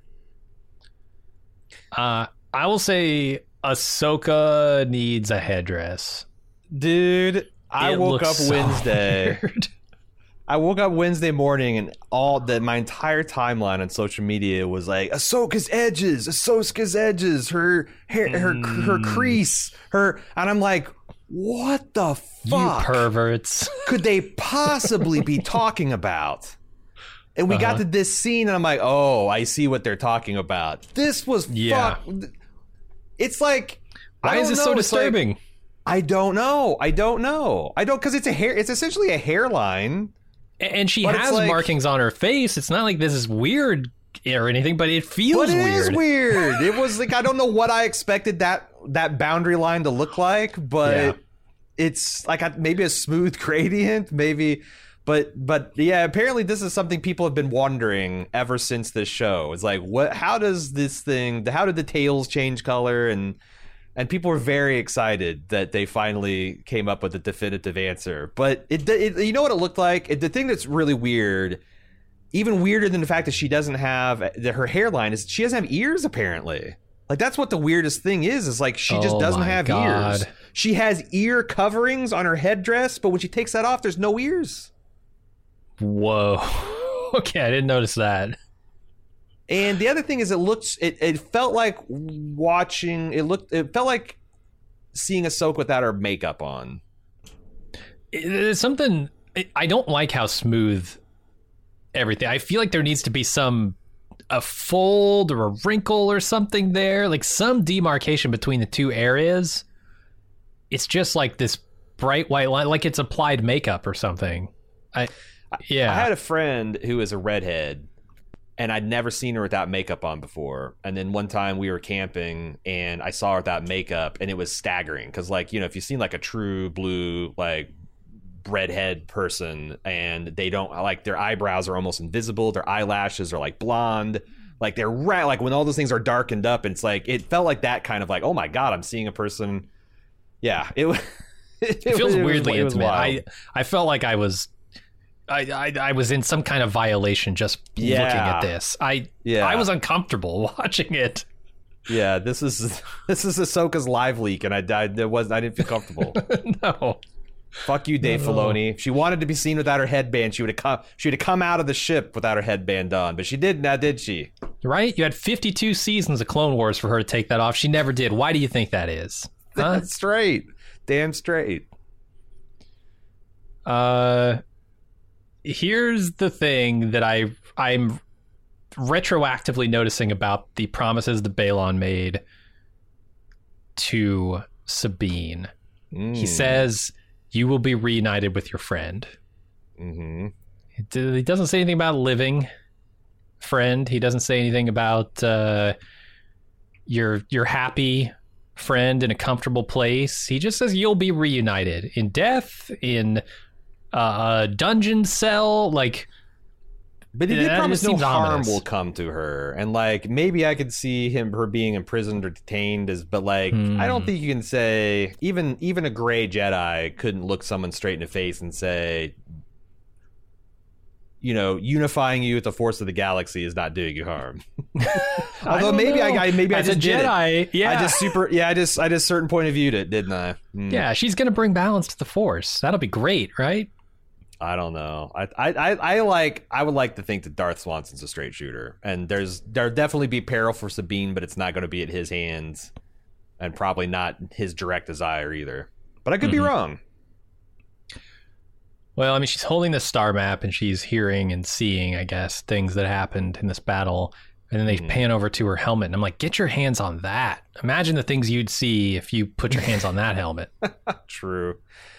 I will say Ahsoka needs a headdress. Dude, I woke up Wednesday. I woke up Wednesday morning and my entire timeline on social media was like Ahsoka's edges, her hair, her crease, and I'm like, what the fuck? You perverts. Could they possibly be talking about? And we got to this scene and I'm like, oh, I see what they're talking about. This was fuck. It's like, why is this so disturbing? Like, I don't know, because it's essentially a hairline. And she has markings on her face. It's not like this is weird or anything, but it feels weird. It is weird. It was like, I don't know what I expected that boundary line to look like, but it's like maybe a smooth gradient, maybe. But yeah, apparently this is something people have been wondering ever since this show. It's like, how did the tails change color? And people were very excited that they finally came up with a definitive answer. But it you know what it looked like? The thing that's really weird, even weirder than the fact that she doesn't have her hairline, is she doesn't have ears apparently. Like that's what the weirdest thing is like she just doesn't have ears. She has ear coverings on her headdress, but when she takes that off, there's no ears. Whoa. Okay, I didn't notice that. And the other thing is it felt like seeing Ahsoka without her makeup on. It's something, I don't like how smooth everything. I feel like there needs to be a fold or a wrinkle or something there, like some demarcation between the two areas. It's just like this bright white line, like it's applied makeup or something. I had a friend who is a redhead, and I'd never seen her without makeup on before. And then one time we were camping and I saw her without makeup, and it was staggering. Cause like, you know, if you've seen like a true blue, like redhead person and they don't like their eyebrows are almost invisible. Their eyelashes are like blonde. Like they're like when all those things are darkened up, and it's like, it felt like that kind of like, oh my God, I'm seeing a person. Yeah. It feels weirdly intimate. I felt like I was I was in some kind of violation just looking at this. I was uncomfortable watching it. Yeah, this is Ahsoka's live leak, and I didn't feel comfortable. No. Fuck you, Dave Filoni. If she wanted to be seen without her headband, she would have come out of the ship without her headband on, but she didn't. Now, did she? Right? You had 52 seasons of Clone Wars for her to take that off. She never did. Why do you think that is? Huh? That's straight. Damn straight. Here's the thing that I'm retroactively noticing about the promises that Balon made to Sabine. He says, you will be reunited with your friend. Mm-hmm. He doesn't say anything about living friend. He doesn't say anything about your happy friend in a comfortable place. He just says you'll be reunited in death, in a dungeon cell, like. But he did promise no harm will come to her, and like maybe I could see her being imprisoned or detained but like I don't think you can say even a gray Jedi couldn't look someone straight in the face and say, unifying you with the force of the galaxy is not doing you harm. Although maybe I just did Jedi, it. Yeah, I just certain point of viewed it, didn't I? Yeah, she's gonna bring balance to the force. That'll be great, right? I don't know. I would like to think that Darth Swanson's a straight shooter, and there'll definitely be peril for Sabine, but it's not going to be at his hands, and probably not his direct desire either. But I could be wrong. Well, I mean, she's holding the star map, and she's hearing and seeing, I guess, things that happened in this battle, and then they pan over to her helmet, and I'm like, get your hands on that. Imagine the things you'd see if you put your hands on that helmet. True.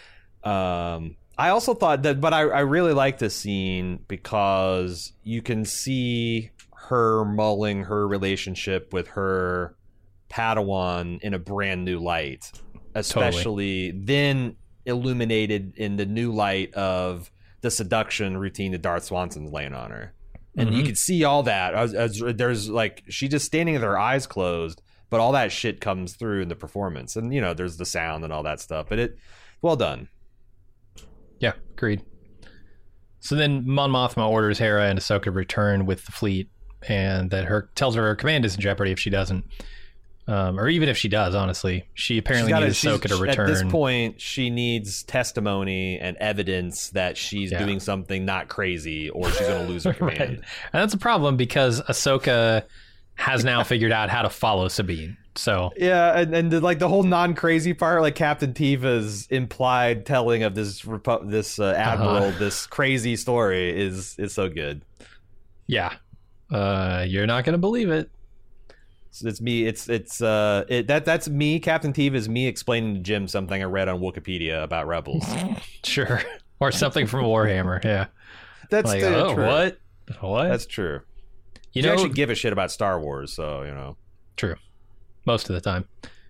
I also thought that, but I really like this scene because you can see her mulling her relationship with her Padawan in a brand new light, especially then illuminated in the new light of the seduction routine that Darth Swanson's laying on her. And you can see all that as there's like, she just standing with her eyes closed, but all that shit comes through in the performance. And, there's the sound and all that stuff, but well done. Yeah, agreed. So then Mon Mothma orders Hera and Ahsoka to return with the fleet, and that tells her command is in jeopardy if she doesn't. Or even if she does, honestly. She apparently needs Ahsoka to return. At this point, she needs testimony and evidence that she's doing something not crazy, or she's going to lose her command. Right. And that's a problem because Ahsoka has now figured out how to follow Sabine. So yeah, and the whole non-crazy part, like Captain Tiva's implied telling of this admiral, this crazy story is so good. Yeah, you're not gonna believe it. It's me. That's me. Captain Tiva is me explaining to Jim something I read on Wikipedia about Rebels. Sure, or something from Warhammer. Yeah, that's like, true. What? That's true. You actually give a shit about Star Wars, so True. Most of the time.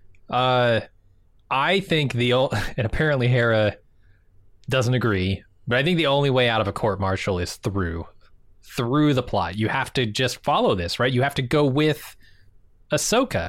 I think and apparently Hera doesn't agree, but I think the only way out of a court-martial is through the plot. You have to just follow this, right? You have to go with Ahsoka.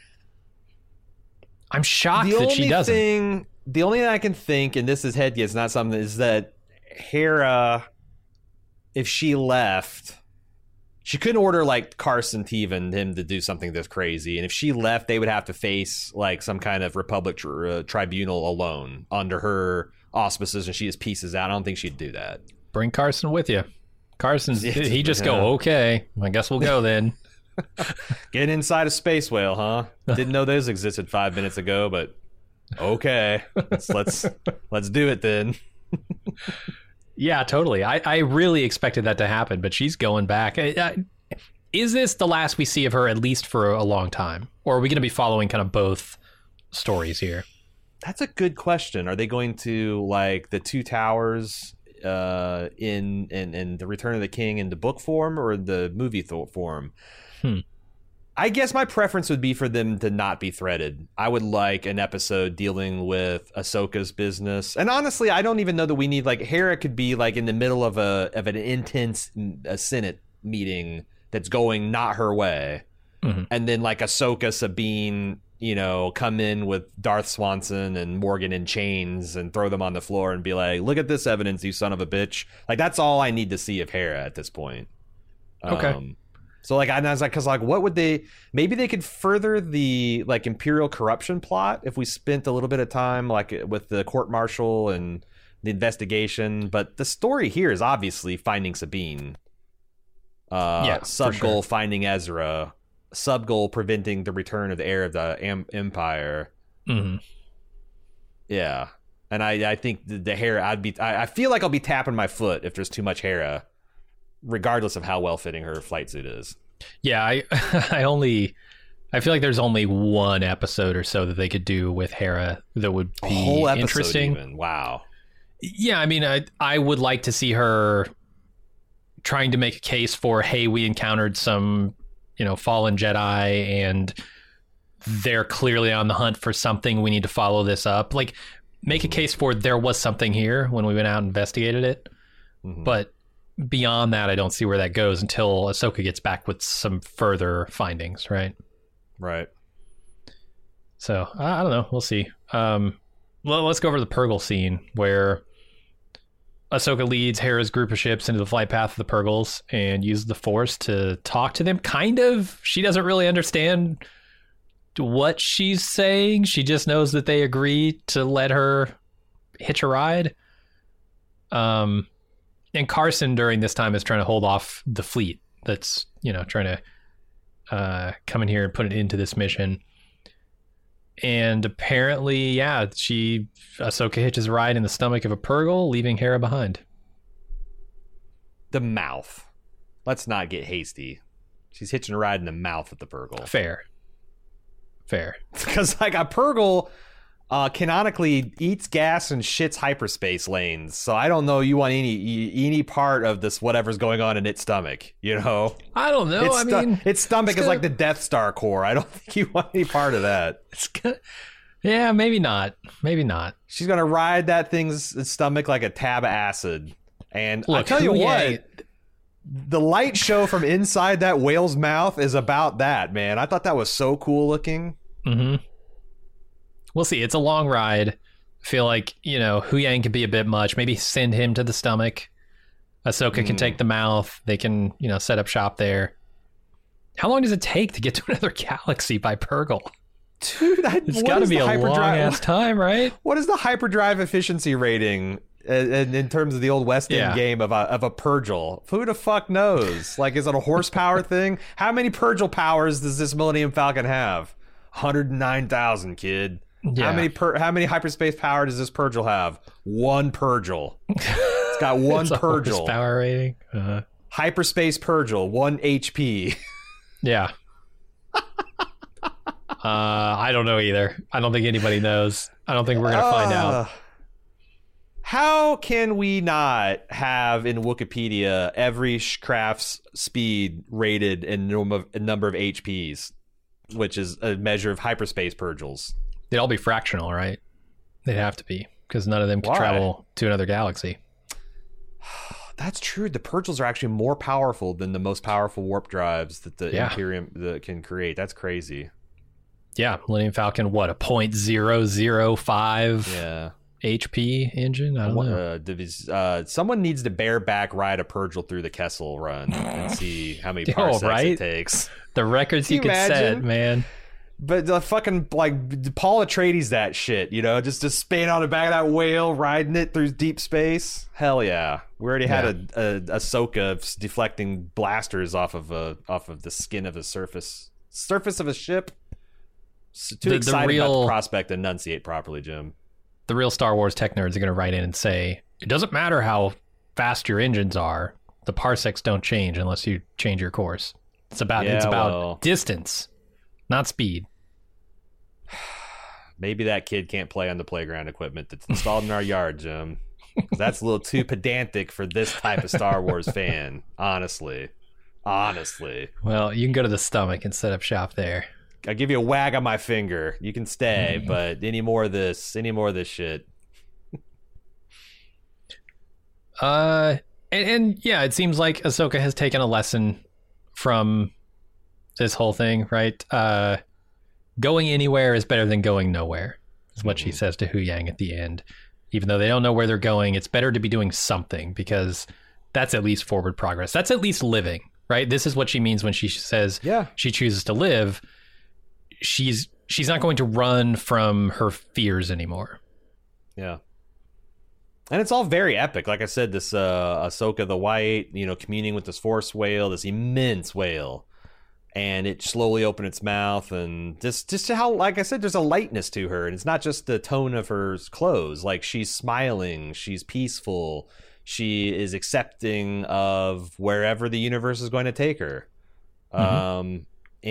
I'm shocked that she doesn't. The only thing I can think, and this is it's not something, is that Hera, if she left, she couldn't order like Carson Teva and him to do something this crazy. And if she left, they would have to face like some kind of Republic tribunal alone under her auspices, and she just pieces out. I don't think she'd do that. Bring Carson with you. He just go, okay, I guess we'll go then. Get inside a space whale, huh? Didn't know those existed 5 minutes ago, but okay. Let's do it then. Yeah, totally. I really expected that to happen, but she's going back. Is this the last we see of her, at least for a long time? Or are we going to be following kind of both stories here? That's a good question. Are they going to, like, the Two Towers in The Return of the King in the book form or the movie form? I guess my preference would be for them to not be threaded. I would like an episode dealing with Ahsoka's business. And honestly, I don't even know that we need, like, Hera could be like in the middle of an intense Senate meeting that's going not her way. and then like Ahsoka, Sabine, you know, come in with Darth Swanson and Morgan in chains and throw them on the floor and be like, look at this evidence, you son of a bitch. Like, that's all I need to see of Hera at this point. Okay. So like, I was like, cause like, what would maybe they could further the like Imperial corruption plot if we spent a little bit of time like with the court martial and the investigation. But the story here is obviously finding Sabine. Sub goal finding Ezra. Sub goal preventing the return of the heir of the Empire. Mm-hmm. Yeah, and I think the Hera, I feel like I'll be tapping my foot if there's too much Hera, regardless of how well fitting her flight suit is. Yeah, I feel like there's only one episode or so that they could do with Hera that would be a whole episode interesting. Even. Wow. Yeah, I mean, I would like to see her trying to make a case for, hey, we encountered some, you know, fallen Jedi and they're clearly on the hunt for something. We need to follow this up. Like, make a case for there was something here when we went out and investigated it. Mm-hmm. But beyond that, I don't see where that goes until Ahsoka gets back with some further findings, right? Right. So, I don't know. We'll see. Let's go over the Purgle scene where Ahsoka leads Hera's group of ships into the flight path of the Purgles and uses the Force to talk to them. Kind of. She doesn't really understand what she's saying. She just knows that they agree to let her hitch a ride. And Carson during this time is trying to hold off the fleet that's, you know, trying to come in here and put it into this mission. And apparently, yeah, Ahsoka hitches a ride in the stomach of a Purgle, leaving Hera behind. The mouth. Let's not get hasty. She's hitching a ride in the mouth of the Purgle. Fair. Because like a Purgle canonically eats gas and shits hyperspace lanes. So I don't know you want any part of this whatever's going on in its stomach, you know? I don't know. Its stomach is like the Death Star core. I don't think you want any part of that. Yeah, maybe not. She's going to ride that thing's stomach like a tab of acid. And look, I tell you what, the light show from inside that whale's mouth is about that, man. I thought that was so cool looking. Mm-hmm. We'll see. It's a long ride. I feel like, you know, Huyang could be a bit much. Maybe send him to the stomach. Ahsoka can take the mouth. They can, you know, set up shop there. How long does it take to get to another galaxy by Purgle? Dude, it's got to be a long-ass time, right? What is the hyperdrive efficiency rating in terms of the old West End game of a Purgle? Who the fuck knows? Like, is it a horsepower thing? How many Purgle powers does this Millennium Falcon have? 109,000, kid. Yeah. How many hyperspace power does this Purgle have? One Purgle. It's got one it's Purgle. Power rating. Hyperspace Purgle, 1 HP. Yeah. I don't know either. I don't think anybody knows. I don't think we're gonna find out. How can we not have in Wikipedia every craft's speed rated in number of HPs, which is a measure of hyperspace Purgles? They'd all be fractional, right? They'd have to be, because none of them can travel to another galaxy. That's true. The Purgles are actually more powerful than the most powerful warp drives that the Imperium can create. That's crazy. Yeah, Millennium Falcon, what, a 0.005 HP engine? I don't know. Someone needs to bareback ride a Purgle through the Kessel run and see how many parsecs it takes. The records you could set, man. But the fucking, like, Paul Atreides that shit, you know, just spin on the back of that whale, riding it through deep space. Hell yeah. We already had a Ahsoka deflecting blasters off of the skin of a surface of a ship. So too excited about the prospect to enunciate properly, Jim. The real Star Wars tech nerds are going to write in and say, it doesn't matter how fast your engines are. The parsecs don't change unless you change your course. It's about distance, not speed. Maybe that kid can't play on the playground equipment that's installed in our yard, Jim. That's a little too pedantic for this type of Star Wars fan, honestly. Well, you can go to the stomach and set up shop there. I'll give you a wag on my finger. You can stay, but any more of this shit. And yeah, it seems like Ahsoka has taken a lesson from this whole thing, right? Going anywhere is better than going nowhere, is what she says to Huyang at the end. Even though they don't know where they're going, it's better to be doing something, because that's at least forward progress. That's at least living, right? This is what she means when she says she chooses to live. She's not going to run from her fears anymore. Yeah. And it's all very epic. Like I said, this Ahsoka the White, communing with this force whale, this immense whale. And it slowly opened its mouth, and just how, like I said, there's a lightness to her, and it's not just the tone of her clothes. Like, she's smiling, she's peaceful, she is accepting of wherever the universe is going to take her. I'm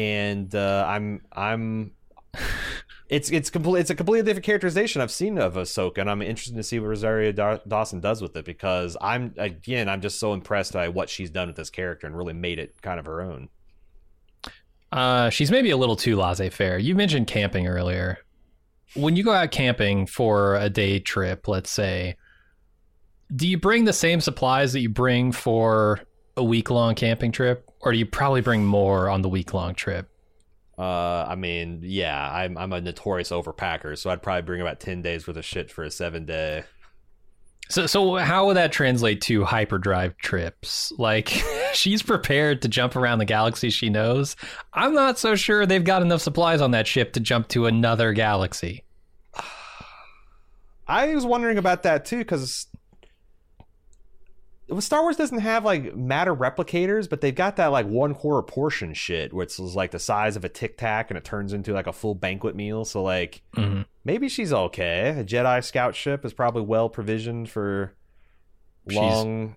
it's a completely different characterization I've seen of Ahsoka, and I'm interested to see what Rosario Dawson does with it, because I'm just so impressed by what she's done with this character and really made it kind of her own. She's maybe a little too laissez-faire. You mentioned camping earlier. When you go out camping for a day trip, let's say, do you bring the same supplies that you bring for a week-long camping trip, or do you probably bring more on the week-long trip? I'm a notorious overpacker, so I'd probably bring about 10 days worth of shit for a 7-day. So how would that translate to hyperdrive trips? Like, she's prepared to jump around the galaxy she knows. I'm not so sure they've got enough supplies on that ship to jump to another galaxy. I was wondering about that too, because Star Wars doesn't have like matter replicators, but they've got that like 1/4 portion shit, which is like the size of a Tic Tac, and it turns into like a full banquet meal. So like, maybe she's okay. A Jedi scout ship is probably well provisioned for long,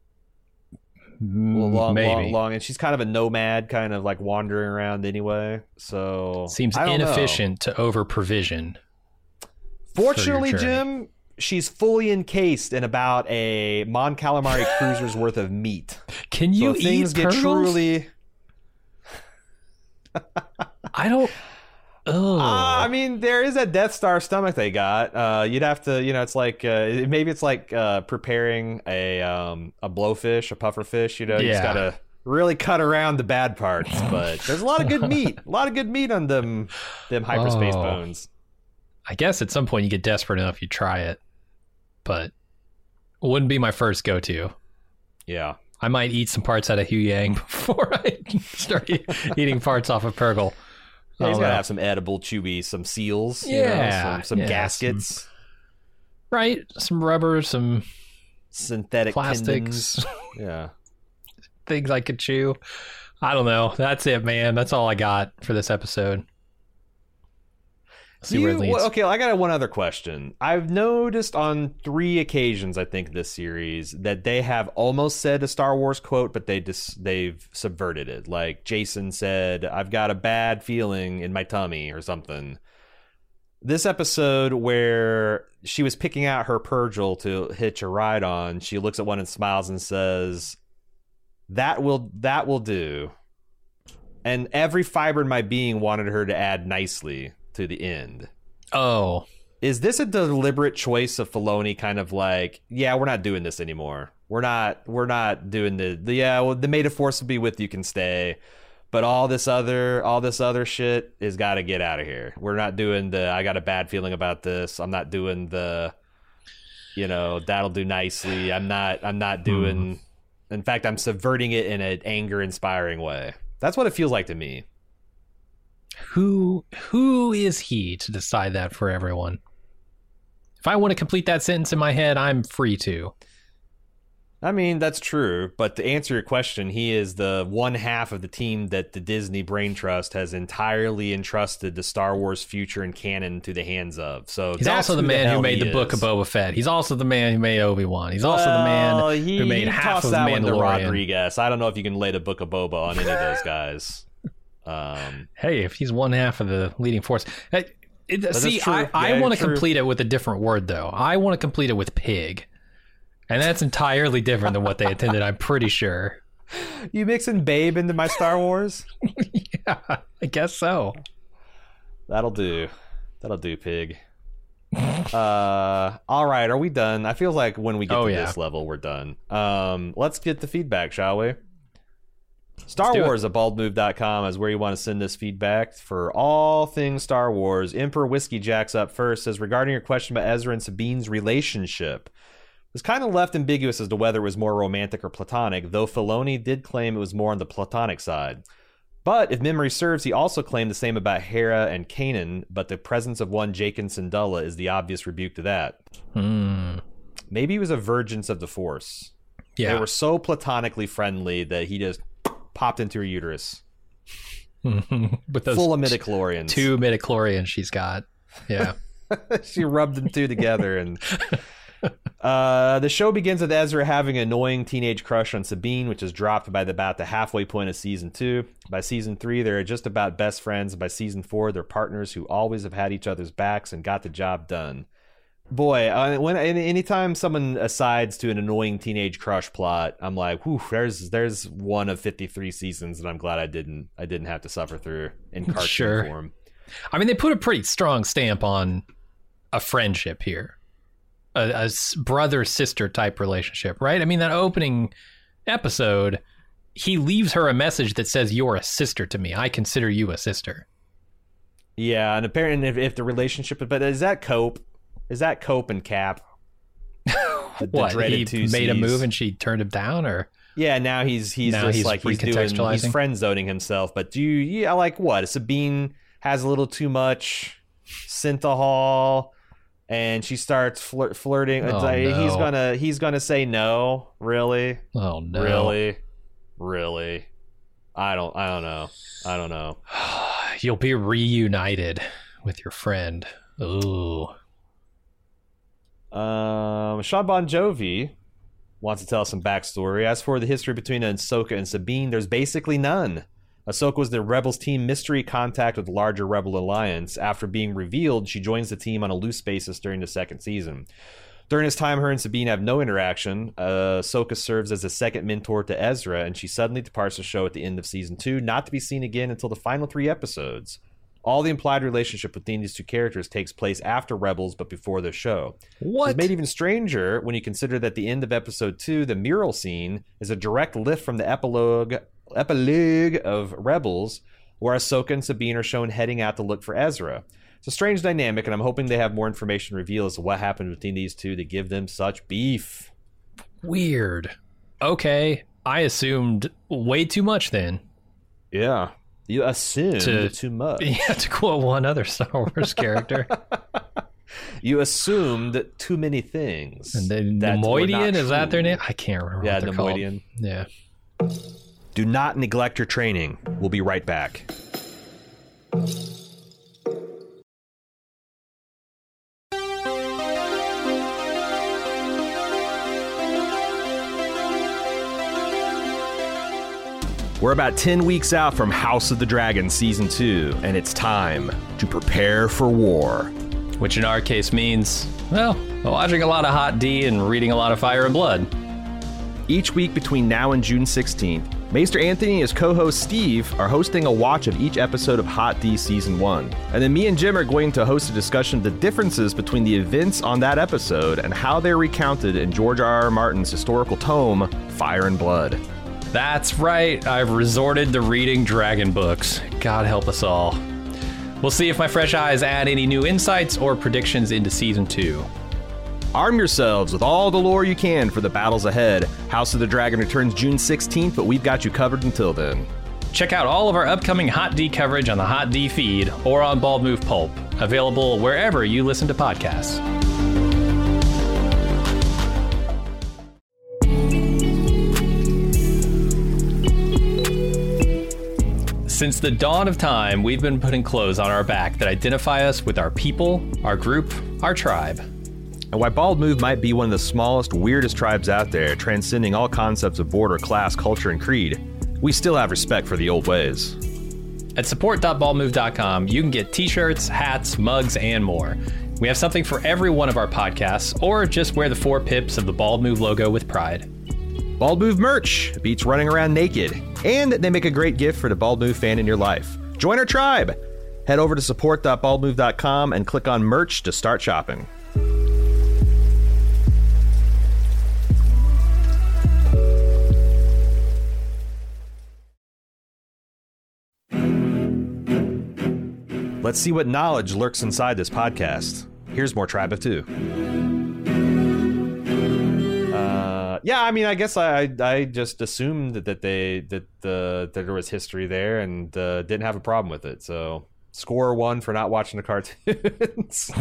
and she's kind of a nomad, kind of like wandering around anyway. So seems inefficient to over provision. Fortunately, Jim, she's fully encased in about a Mon Calamari cruiser's worth of meat. Can you eat things get truly? I don't. I mean, there is a Death Star stomach they got. You'd have to, it's like maybe it's like preparing a blowfish, a pufferfish. You just gotta really cut around the bad parts. But there's a lot of good meat, on them hyperspace bones. I guess at some point you get desperate enough, you try it, but it wouldn't be my first go-to. Yeah. I might eat some parts out of Huyang before I start eating parts off of Purrgil. Yeah, he's got to have some edible, chewy, some seals, some gaskets. Right, some rubber, some synthetic plastics. Yeah. Things I could chew. I don't know. That's it, man. That's all I got for this episode. See where it leads. Okay, I got one other question. I've noticed on 3 occasions, I think, this series, that they have almost said a Star Wars quote, but they've subverted it. Like Jason said, "I've got a bad feeling in my tummy," or something. This episode where she was picking out her Purrgil to hitch a ride on, she looks at one and smiles and says, "That will do." And every fiber in my being wanted her to add nicely to the end. Oh. Is this a deliberate choice of Filoni, kind of like, yeah, we're not doing this anymore. We're not doing the May the Force will be with you can stay. But all this other shit has got to get out of here. We're not doing I got a bad feeling about this. I'm not doing that'll do nicely. I'm not doing, in fact, I'm subverting it in an anger inspiring way. That's what it feels like to me. Who is he to decide that for everyone? If I want to complete that sentence in my head, I'm free to. I mean, that's true, but to answer your question, he is the one half of the team that the Disney Brain Trust has entirely entrusted the Star Wars future and canon to the hands of. So he's also the man who made the Book of Boba Fett. He's also the man who made Obi-Wan. He's also the man who made half of the Mandalorian. Rodriguez. I don't know if you can lay the Book of Boba on any of those guys. Hey, if he's one half of the leading force. I want to complete it with a different word, though. I want to complete it with pig. And that's entirely different than what they intended, I'm pretty sure. You mixing Babe into my Star Wars? Yeah, I guess so. That'll do, pig. All right, are we done? I feel like when we get to this level, we're done. Let's get the feedback, shall we? Star Wars at baldmove.com is where you want to send us feedback for all things Star Wars. Emperor Whiskey Jacks up first says, regarding your question about Ezra and Sabine's relationship, it was kind of left ambiguous as to whether it was more romantic or platonic, though Filoni did claim it was more on the platonic side. But if memory serves, he also claimed the same about Hera and Kanan, but the presence of one Jaqen Syndulla is the obvious rebuke to that. Maybe he was a virgin of the Force. Yeah. They were so platonically friendly that he just popped into her uterus. With those full of midichlorians. 2 midichlorians she's got. Yeah. She rubbed them two together. And the show begins with Ezra having an annoying teenage crush on Sabine, which is dropped by about the halfway point of season 2. By season 3, they're just about best friends. By season 4, they're partners who always have had each other's backs and got the job done. Boy, anytime someone asides to an annoying teenage crush plot, I'm like, whew, there's one of 53 seasons that I'm glad I didn't have to suffer through in cartoon form. I mean, they put a pretty strong stamp on a friendship here, a brother-sister type relationship, right? I mean, that opening episode, he leaves her a message that says, "You're a sister to me. I consider you a sister." Yeah, and apparently, if the relationship, but is that Cope? Is that Cope and Cap? What, he made a move and she turned him down, or? Yeah, now he's friend zoning himself. But like what? Sabine has a little too much synthahol, and she starts flirting. Oh, no. He's gonna say no. Really? Oh no! Really? I don't know. You'll be reunited with your friend. Ooh. Sean Bon Jovi wants to tell us some backstory. As for the history between Ahsoka and Sabine, there's basically none. Ahsoka was the Rebels team mystery contact with the larger Rebel Alliance. After being revealed, she joins the team on a loose basis during the second season. During this time, her and Sabine have no interaction. Ahsoka serves as a second mentor to Ezra, and she suddenly departs the show at the end of season 2, not to be seen again until the final 3 episodes. All the implied relationship between these two characters takes place after Rebels, but before the show. What? It's made even stranger when you consider that the end of episode 2, the mural scene, is a direct lift from the epilogue of Rebels, where Ahsoka and Sabine are shown heading out to look for Ezra. It's a strange dynamic, and I'm hoping they have more information revealed as to what happened between these two to give them such beef. Weird. Okay, I assumed way too much then. Yeah. You assumed too much. Yeah, to quote one other Star Wars character. You assumed too many things. And then Neimoidian, is that their name? I can't remember what they're called. Yeah. Do not neglect your training. We'll be right back. We're about 10 weeks out from House of the Dragon Season 2, and it's time to prepare for war. Which in our case means, well, watching a lot of Hot D and reading a lot of Fire and Blood. Each week between now and June 16th, Maester Anthony and his co-host Steve are hosting a watch of each episode of Hot D Season 1. And then me and Jim are going to host a discussion of the differences between the events on that episode and how they're recounted in George R.R. Martin's historical tome, Fire and Blood. That's right, I've resorted to reading dragon books. God help us all. We'll see if my fresh eyes add any new insights or predictions into Season 2. Arm yourselves with all the lore you can for the battles ahead. House of the Dragon returns June 16th, but we've got you covered until then. Check out all of our upcoming Hot D coverage on the Hot D feed or on Bald Move Pulp, available wherever you listen to podcasts. Since the dawn of time, we've been putting clothes on our back that identify us with our people, our group, our tribe. And while Bald Move might be one of the smallest, weirdest tribes out there, transcending all concepts of border, class, culture, and creed, we still have respect for the old ways. At support.baldmove.com, you can get t-shirts, hats, mugs, and more. We have something for every one of our podcasts, or just wear the 4 pips of the Bald Move logo with pride. Bald Move merch beats running around naked, and they make a great gift for the Bald Move fan in your life. Join our tribe! Head over to support.baldmove.com and click on merch to start shopping. Let's see what knowledge lurks inside this podcast. Here's more Tribe of Two. Yeah, I mean, I guess I just assumed that there was history there and didn't have a problem with it. So score 1 for not watching the cartoons.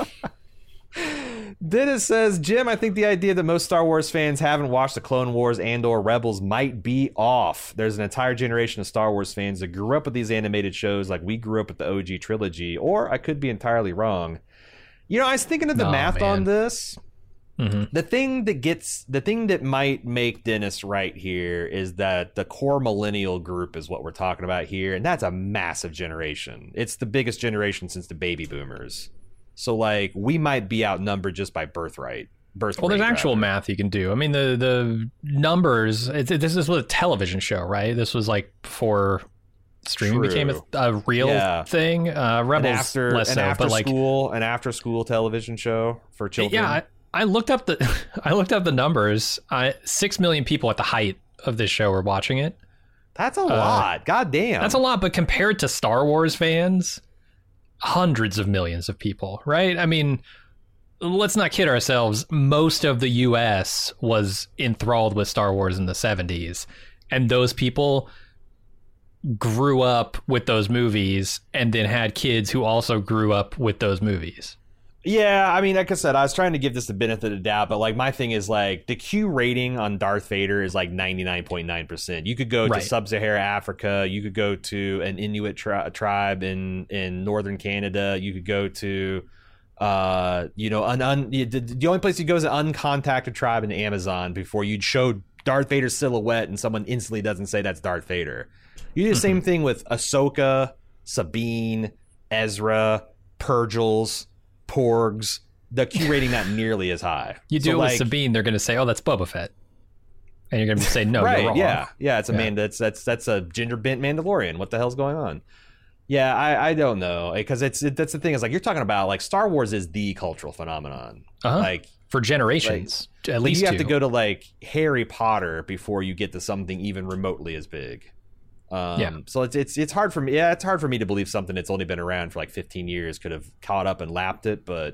Dennis says, Jim, I think the idea that most Star Wars fans haven't watched the Clone Wars and or Rebels might be off. There's an entire generation of Star Wars fans that grew up with these animated shows like we grew up with the OG trilogy, or I could be entirely wrong. You know, I was thinking of the math on this. Mm-hmm. The thing that might make Dennis right here is that the core millennial group is what we're talking about here, and that's a massive generation. It's the biggest generation since the baby boomers. So, like, we might be outnumbered just by birthright. Well, there's actual math you can do. I mean, the numbers. This is a television show, right? This was like before streaming became a real thing. Rebels less so, but like an after school television show for children. Yeah, I looked up the numbers. 6 million people at the height of this show were watching it. That's a lot. God damn. That's a lot, but compared to Star Wars fans, hundreds of millions of people, right? I mean, let's not kid ourselves. Most of the U.S. was enthralled with Star Wars in the 70s, and those people grew up with those movies and then had kids who also grew up with those movies. Yeah, I mean, like I said, I was trying to give this the benefit of the doubt, but like my thing is like the Q rating on Darth Vader is like 99.9%. You could go to Sub-Saharan Africa, you could go to an Inuit tribe in northern Canada, you could go to the only place you go is an uncontacted tribe in the Amazon before you'd show Darth Vader's silhouette and someone instantly doesn't say that's Darth Vader. You do the same thing with Ahsoka, Sabine, Ezra, Purgils, Porgs. The Q rating not nearly as high. You do it with Sabine, they're going to say, "Oh, that's Boba Fett," and you're going to say, "No, you're wrong." Yeah, it's a man. That's a ginger bent Mandalorian. What the hell's going on? Yeah, I don't know, because that's the thing is like you're talking about like Star Wars is the cultural phenomenon, like for generations. Like, at least you have to go to like Harry Potter before you get to something even remotely as big. So it's hard for me. Yeah, it's hard for me to believe something that's only been around for like 15 years could have caught up and lapped it, but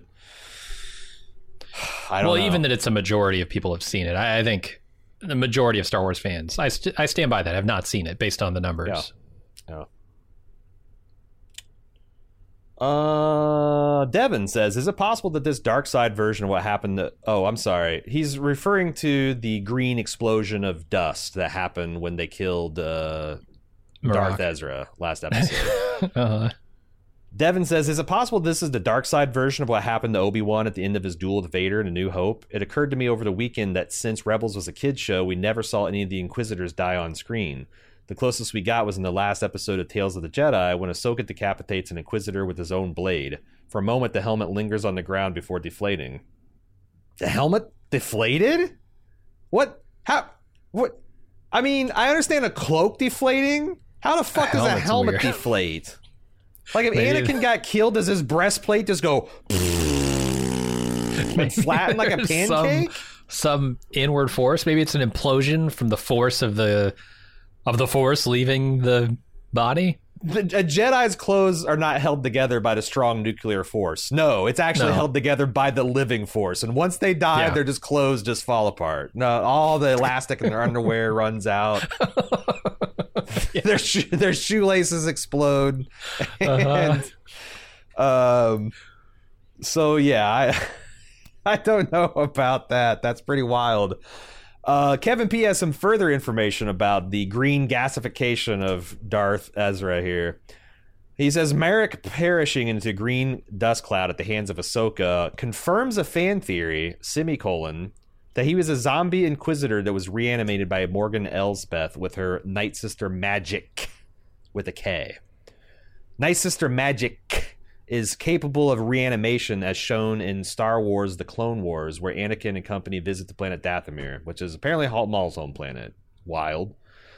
I don't know. Even that it's a majority of people have seen it. I think the majority of Star Wars fans, I stand by that, have not seen it based on the numbers. Yeah. Devin says, is it possible that this dark side version of what happened to... Oh, I'm sorry. He's referring to the green explosion of dust that happened when they killed... Darth Ezra last episode. Devin says, is it possible this is the dark side version of what happened to Obi-Wan at the end of his duel with Vader in A New Hope? It occurred to me over the weekend that since Rebels was a kid's show, we never saw any of the Inquisitors die on screen. The closest we got was in the last episode of Tales of the Jedi when Ahsoka decapitates an Inquisitor with his own blade. For a moment, the helmet lingers on the ground before deflating. The helmet deflated? What? How? What? I mean, I understand a cloak deflating. How the fuck does a helmet deflate? Like if Anakin got killed, does his breastplate just go and flatten like a pancake? Some inward force. Maybe it's an implosion from the force of the force leaving the body. A Jedi's clothes are not held together by the strong nuclear force. No, it's actually held together by the living force. And once they die, their clothes just fall apart. No, all the elastic in their underwear runs out. Their shoelaces explode. And, so yeah, I don't know about that. That's pretty wild. Kevin P has some further information about the green gasification of Darth Ezra here. He says Merrick perishing into green dust cloud at the hands of Ahsoka confirms a fan theory, that he was a zombie inquisitor that was reanimated by Morgan Elsbeth with her Night Sister Magic with a K. Night Sister Magic is capable of reanimation as shown in Star Wars The Clone Wars, where Anakin and company visit the planet Dathomir, which is apparently Halt Maul's home planet. Wild.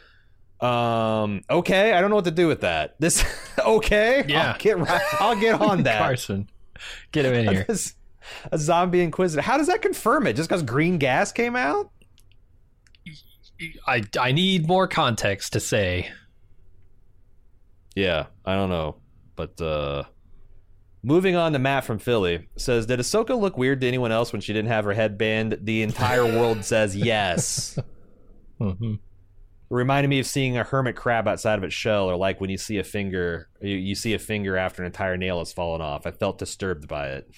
Okay, I don't know what to do with that. This okay? Yeah. I'll get on that. Carson, get him in here. A zombie inquisitor. How does that confirm it? Just because green gas came out? I need more context to say. Yeah, I don't know. But Moving on to Matt from Philly says, did Ahsoka look weird to anyone else when she didn't have her headband? The entire world says yes. Mm-hmm. Reminded me of seeing a hermit crab outside of its shell, or like when you see a finger, you see a finger after an entire nail has fallen off. I felt disturbed by it.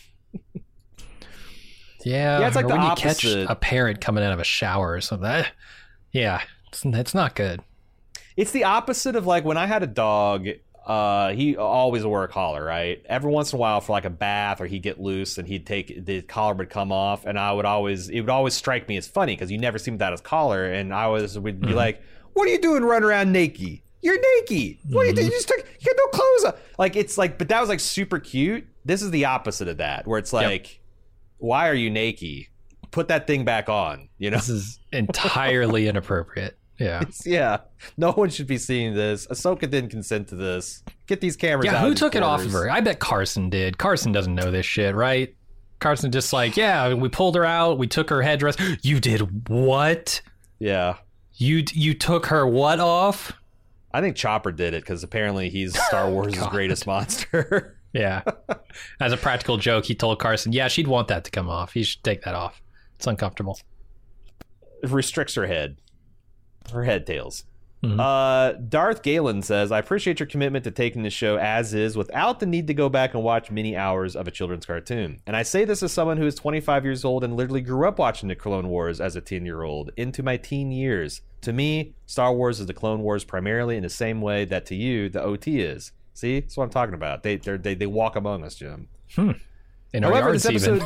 Yeah, it's like or the when opposite. you catch a parrot coming out of a shower or something. Yeah, it's not good. It's the opposite of like when I had a dog. He always wore a collar, right? Every once in a while for like a bath, or he'd get loose and the collar would come off, and it would always strike me as funny because you never see him without his collar, and would be like, "What are you doing running around naked? You're naked. What are you doing? You got no clothes on." Like it's like, but that was like super cute. This is the opposite of that, where it's like, why are you naked? Put that thing back on. You know, this is entirely inappropriate. Yeah. Yeah. No one should be seeing this. Ahsoka didn't consent to this. Get these cameras out. Yeah, who took it off of her? I bet Carson did. Carson doesn't know this shit, right? Carson just like, yeah, we pulled her out. We took her headdress. You did what? Yeah. You took her what off? I think Chopper did it because apparently he's Star Wars' greatest monster. Yeah. As a practical joke, he told Carson, yeah, she'd want that to come off. He should take that off. It's uncomfortable. It restricts her head. Her head tails. Mm-hmm. Darth Galen says, I appreciate your commitment to taking the show as is without the need to go back and watch many hours of a children's cartoon. And I say this as someone who is 25 years old and literally grew up watching the Clone Wars as a 10-year-old into my teen years. To me, Star Wars is the Clone Wars primarily in the same way that to you, the OT is. See? That's what I'm talking about. They walk among us, Jim. In our yards, even.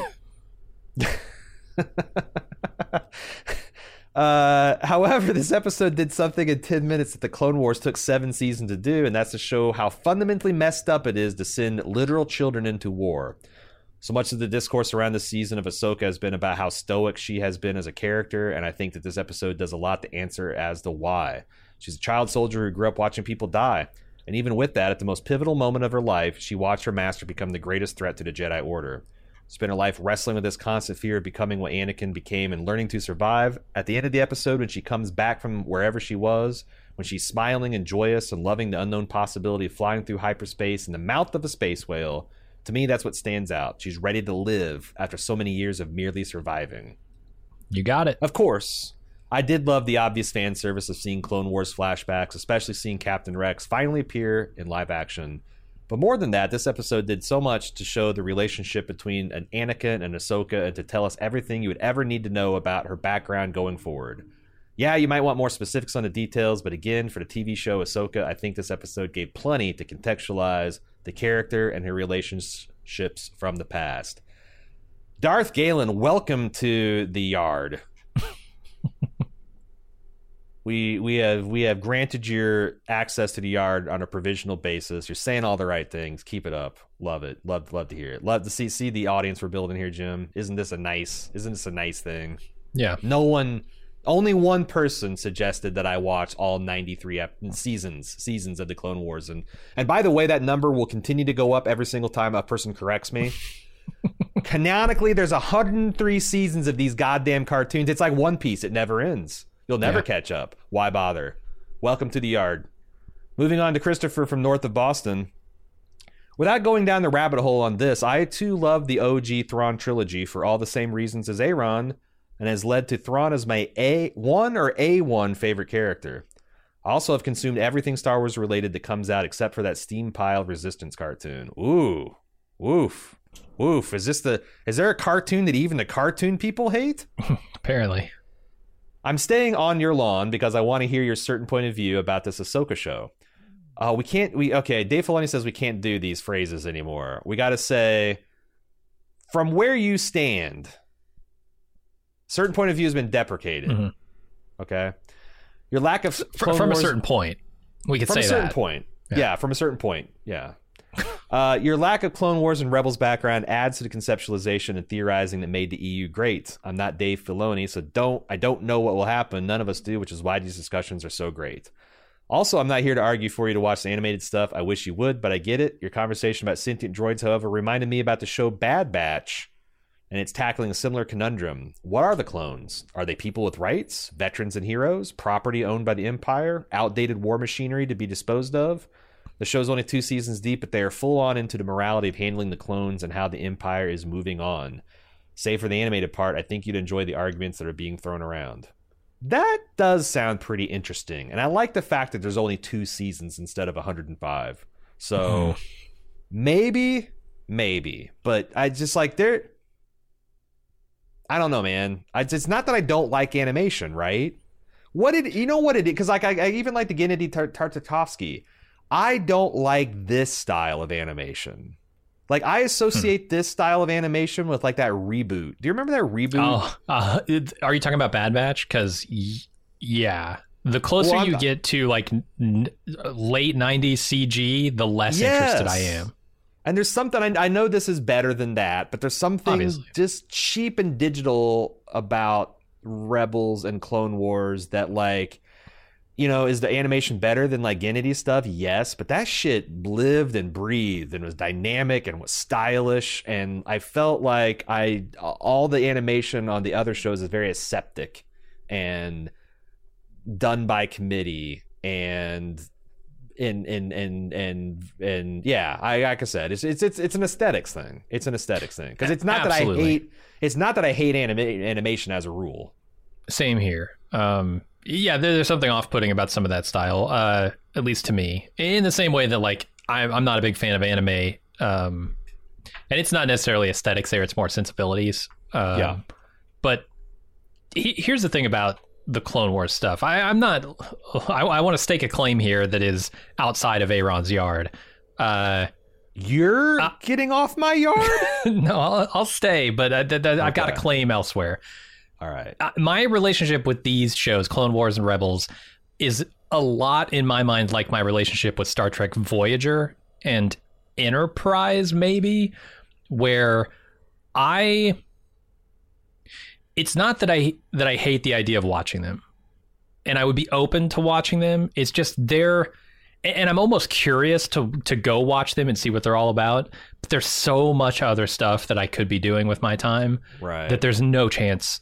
However, this episode did something in 10 minutes that the Clone Wars took 7 seasons to do, and that's to show how fundamentally messed up it is to send literal children into war. So much of the discourse around this season of Ahsoka has been about how stoic she has been as a character, and I think that this episode does a lot to answer as to why. She's a child soldier who grew up watching people die, and even with that, at the most pivotal moment of her life, she watched her master become the greatest threat to the Jedi Order. Spent her life wrestling with this constant fear of becoming what Anakin became and learning to survive. At the end of the episode, when she comes back from wherever she was, when she's smiling and joyous and loving the unknown possibility of flying through hyperspace in the mouth of a space whale, to me, that's what stands out. She's ready to live after so many years of merely surviving. You got it. Of course, I did love the obvious fan service of seeing Clone Wars flashbacks, especially seeing Captain Rex finally appear in live action. But more than that, this episode did so much to show the relationship between an Anakin and Ahsoka and to tell us everything you would ever need to know about her background going forward. Yeah, you might want more specifics on the details, but again, for the TV show Ahsoka, I think this episode gave plenty to contextualize the character and her relationships from the past. Darth Galen, welcome to the yard. We have granted your access to the yard on a provisional basis. You're saying all the right things. Keep it up. Love it. Love to hear it. Love to see the audience we're building here, Jim. Isn't this a nice thing? Yeah. Only one person suggested that I watch all 93 seasons of the Clone Wars, and by the way, that number will continue to go up every single time a person corrects me. Canonically, there's 103 seasons of these goddamn cartoons. It's like One Piece. It never ends. You'll never catch up. Why bother? Welcome to the yard. Moving on to Christopher from north of Boston. Without going down the rabbit hole on this, I too love the OG Thrawn trilogy for all the same reasons as Aaron, and has led to Thrawn as my A1 favorite character. I also have consumed everything Star Wars related that comes out except for that Steam Pile Resistance cartoon. Ooh. Woof. Is there a cartoon that even the cartoon people hate? Apparently. I'm staying on your lawn because I want to hear your certain point of view about this Ahsoka show. Dave Filoni says we can't do these phrases anymore. We got to say, from where you stand, certain point of view has been deprecated. Mm-hmm. Okay? Your lack of... From a certain point. We could say that. From a certain point. Yeah, from a certain point. Yeah. Your lack of Clone Wars and Rebels background adds to the conceptualization and theorizing that made the EU great. I'm not Dave Filoni, so I don't know what will happen. None of us do, which is why these discussions are so great. Also, I'm not here to argue for you to watch the animated stuff. I wish you would, but I get it. Your conversation about sentient droids, however, reminded me about the show Bad Batch, and it's tackling a similar conundrum. What are the clones? Are they people with rights, veterans and heroes, property owned by the Empire, outdated war machinery to be disposed of? The show's only 2 seasons deep, but they are full on into the morality of handling the clones and how the Empire is moving on. Save for the animated part, I think you'd enjoy the arguments that are being thrown around. That does sound pretty interesting, and I like the fact that there's only 2 seasons instead of 105. So maybe, but I just like I don't know, man. It's not that I don't like animation, right? You know what it is? Because like I even like the Gennady Tartakovsky. I don't like this style of animation. Like I associate this style of animation with like that reboot. Do you remember that reboot? Are you talking about Bad Batch? Because yeah, the closer you get to like late 90s CG, the less interested I am. And there's something, I know this is better than that, but there's something just cheap and digital about Rebels and Clone Wars that like, you know, is the animation better than like Gennady stuff? Yes, but that shit lived and breathed and was dynamic and was stylish. And I felt like all the animation on the other shows is very aseptic and done by committee and yeah, like I said, it's an aesthetics thing. It's an aesthetics thing because it's not that I hate animation as a rule. Same here. Yeah, there's something off-putting about some of that style, at least to me. In the same way that like I'm not a big fan of anime, and it's not necessarily aesthetics there; it's more sensibilities. Yeah. But here's the thing about the Clone Wars stuff. I want to stake a claim here that is outside of Aaron's yard. You're getting off my yard? No, I'll stay, but I've got a claim elsewhere. All right. My relationship with these shows, Clone Wars and Rebels, is a lot in my mind like my relationship with Star Trek Voyager and Enterprise, maybe, where it's not that I hate the idea of watching them, and I would be open to watching them. It's just and I'm almost curious to go watch them and see what they're all about. But there's so much other stuff that I could be doing with my time, right, that there's no chance.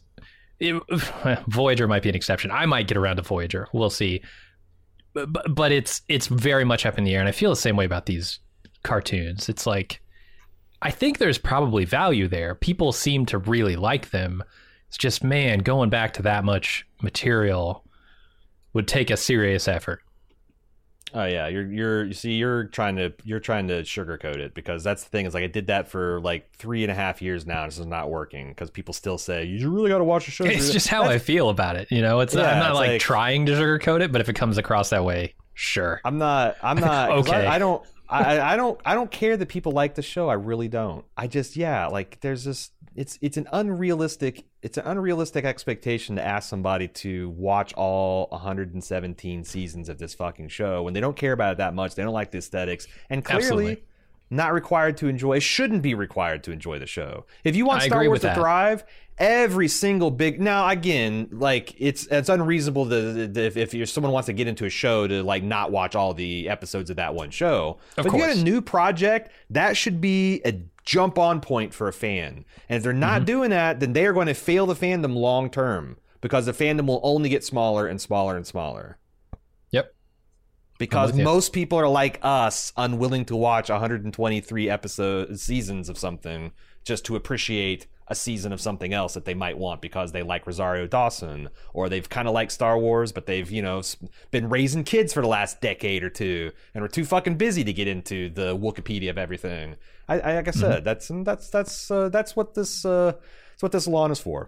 Voyager might be an exception. I might get around to Voyager. We'll see. But it's very much up in the air, and I feel the same way about these cartoons. It's like, I think there's probably value there. People seem to really like them. It's just, man, going back to that much material would take a serious effort. Oh yeah, you're trying to sugarcoat it, because that's the thing, is like I did that for like 3.5 years now. This is not working because people still say you really got to watch the show. It's just how I feel about it, you know. I'm not like trying to sugarcoat it, but if it comes across that way, sure. I'm not okay. I don't care that people like the show. I really don't. I just, like there's this, it's an unrealistic expectation to ask somebody to watch all 117 seasons of this fucking show when they don't care about it that much. They don't like the aesthetics, and clearly not required to enjoy, shouldn't be required to enjoy the show. If you want Star Wars to thrive, every single now again, like it's unreasonable if someone wants to get into a show to like not watch all the episodes of that one show. But if you got a new project, that should be a jump on point for a fan. And if they're not doing that, then they are going to fail the fandom long term, because the fandom will only get smaller and smaller and smaller. Yep. Because most people are like us, unwilling to watch 123 seasons of something just to appreciate a season of something else that they might want because they like Rosario Dawson, or they've kind of liked Star Wars, but they've, been raising kids for the last decade or two and are too fucking busy to get into the Wikipedia of everything. Like I said, that's what this lawn is for.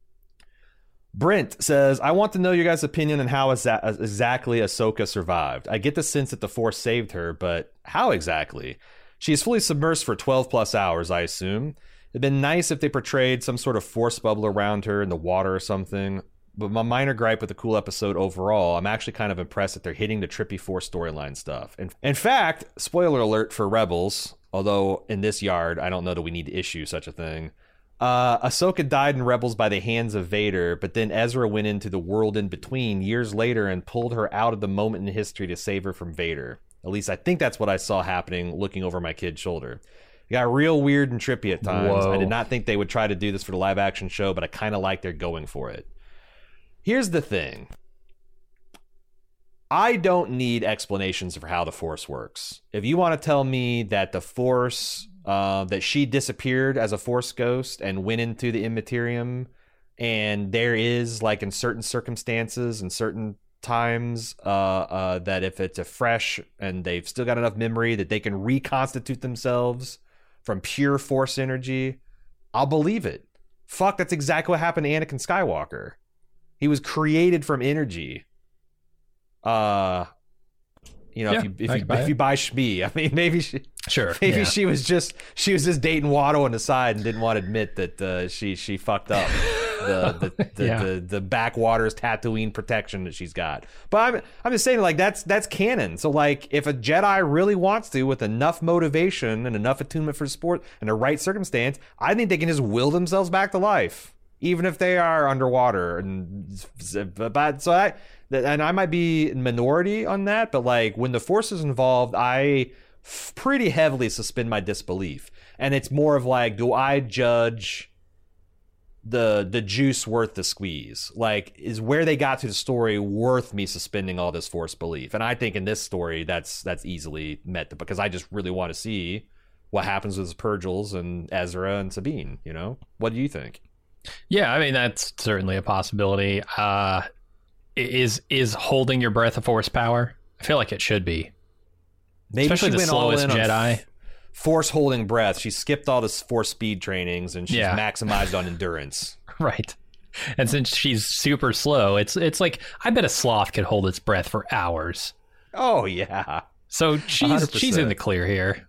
Brent says, I want to know your guys' opinion on how exactly Ahsoka survived. I get the sense that the Force saved her, but how exactly? She is fully submersed for 12 plus hours, I assume. It'd been nice if they portrayed some sort of Force bubble around her in the water or something. But my minor gripe with the cool episode overall, I'm actually kind of impressed that they're hitting the trippy Force storyline stuff. In fact, spoiler alert for Rebels, although in this yard, I don't know that we need to issue such a thing. Ahsoka died in Rebels by the hands of Vader, but then Ezra went into the world in between years later and pulled her out of the moment in history to save her from Vader. At least I think that's what I saw happening looking over my kid's shoulder. It got real weird and trippy at times. Whoa. I did not think they would try to do this for the live action show, but I kind of like they're going for it. Here's the thing. I don't need explanations for how the Force works. If you want to tell me that the Force, that she disappeared as a Force ghost and went into the Immaterium, and there is, like, in certain circumstances and certain times, that if it's a fresh and they've still got enough memory that they can reconstitute themselves from pure Force energy, I'll believe it. Fuck, that's exactly what happened to Anakin Skywalker. He was created from energy. If you buy Shmi, I mean, maybe she was just dating Watto on the side and didn't want to admit that she fucked up the backwaters Tatooine protection that she's got. But I'm just saying, like, that's canon. So, like, if a Jedi really wants to, with enough motivation and enough attunement for sport and the right circumstance, I think they can just will themselves back to life, even if they are underwater. And I might be minority on that, but, like, when the Force is involved, I pretty heavily suspend my disbelief. And it's more of like, do I judge the juice worth the squeeze? Like, is where they got to the story worth me suspending all this Force belief? And I think in this story, that's easily met, because I just really want to see what happens with Purgils and Ezra and Sabine. You know, what do you think? Yeah, I mean, that's certainly a possibility. Is holding your breath a Force power? I feel like it should be. Maybe especially the slowest Jedi. Force holding breath. She skipped all this Force speed trainings and she's maximized on endurance. Right. And since she's super slow, it's like, I bet a sloth could hold its breath for hours. Oh yeah. So she's in the clear here.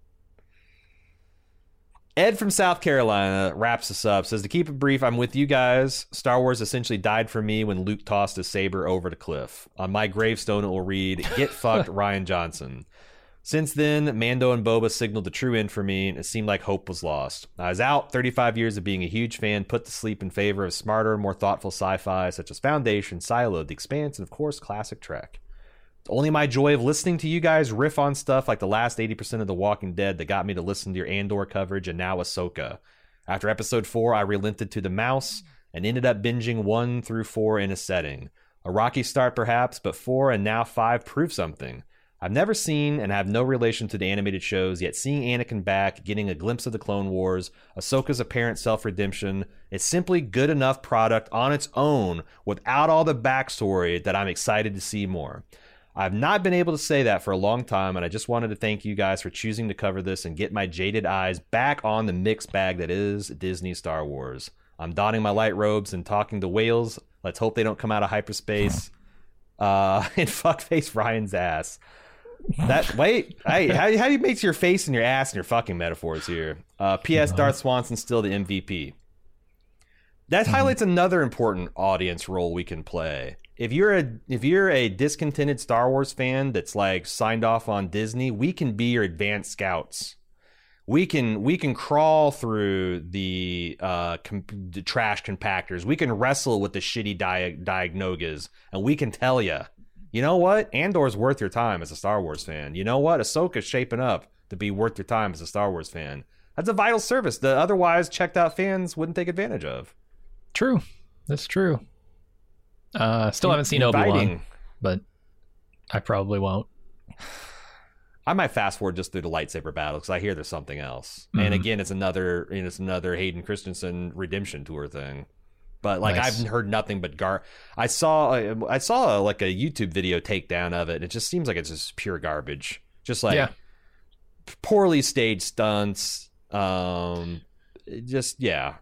Ed from South Carolina wraps us up, says, to keep it brief, I'm with you guys. Star Wars essentially died for me when Luke tossed his saber over the cliff. On my gravestone, it will read, "Get fucked, Rian Johnson." Since then, Mando and Boba signaled the true end for me, and it seemed like hope was lost. I was out, 35 years of being a huge fan, put to sleep in favor of smarter, more thoughtful sci-fi, such as Foundation, Silo, The Expanse, and of course, classic Trek. It's only my joy of listening to you guys riff on stuff like the last 80% of The Walking Dead that got me to listen to your Andor coverage, and now Ahsoka. After episode 4, I relented to the mouse and ended up binging 1 through 4 in a setting. A rocky start perhaps, but 4 and now 5 prove something. I've never seen and have no relation to the animated shows, yet seeing Anakin back, getting a glimpse of the Clone Wars, Ahsoka's apparent self-redemption, it's simply good enough product on its own without all the backstory that I'm excited to see more. I've not been able to say that for a long time, and I just wanted to thank you guys for choosing to cover this and get my jaded eyes back on the mixed bag that is Disney Star Wars. I'm donning my light robes and talking to whales. Let's hope they don't come out of hyperspace. And fuckface Ryan's ass. Hey, how do you make your face and your ass and your fucking metaphors here? P.S. Darth Swanson's still the MVP. That highlights another important audience role we can play. If you're a discontented Star Wars fan that's like signed off on Disney, we can be your advanced scouts. We can crawl through the trash compactors. We can wrestle with the shitty Diagnogas, and we can tell you, you know what? Andor's worth your time as a Star Wars fan. You know what? Ahsoka's shaping up to be worth your time as a Star Wars fan. That's a vital service that otherwise checked out fans wouldn't take advantage of. True. That's true. Still haven't seen Obi-Wan, but I probably won't. I might fast forward just through the lightsaber battle because I hear there's something else. Mm-hmm. And again, it's another Hayden Christensen redemption tour thing. But like, nice. I've heard nothing but I saw like a YouTube video takedown of it. And it just seems like it's just pure garbage. Just like poorly staged stunts. And it's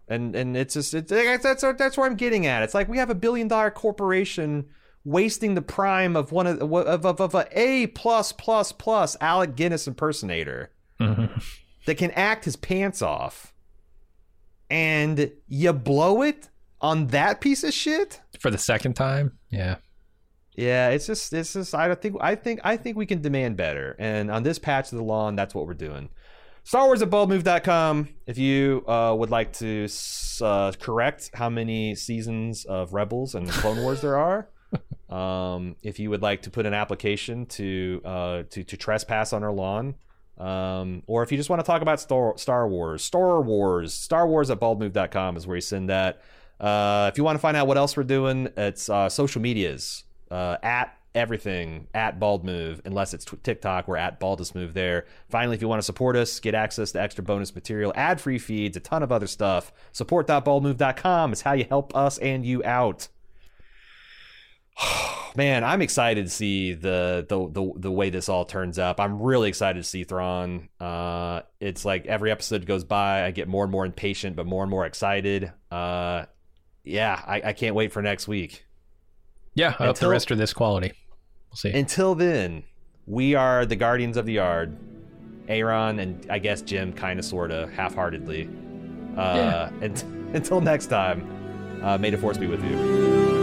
that's where I'm getting at. It's like we have $1 billion corporation wasting the prime of one of a A+++ Alec Guinness impersonator that can act his pants off, and you blow it on that piece of shit for the second time. Yeah, it's just I think we can demand better, and on this patch of the lawn, that's what we're doing. Star Wars at baldmove.com. If you would like to correct how many seasons of Rebels and Clone Wars there are, if you would like to put an application to trespass on our lawn, or if you just want to talk about Star Wars at baldmove.com is where you send that. If you want to find out what else we're doing, it's social medias at everything at Bald Move, unless it's TikTok. We're at Baldest Move there. Finally, if you want to support us, get access to extra bonus material, ad-free feeds, a ton of other stuff. Support.baldmove.com is how you help us and you out. Man, I'm excited to see the way this all turns up. I'm really excited to see Thrawn. It's like every episode goes by, I get more and more impatient, but more and more excited. I can't wait for next week. Yeah, I hope the rest are this quality. We'll see. Until then, we are the Guardians of the Yard. Aaron and I guess Jim, kind of, sort of, half-heartedly. Until next time, may the Force be with you.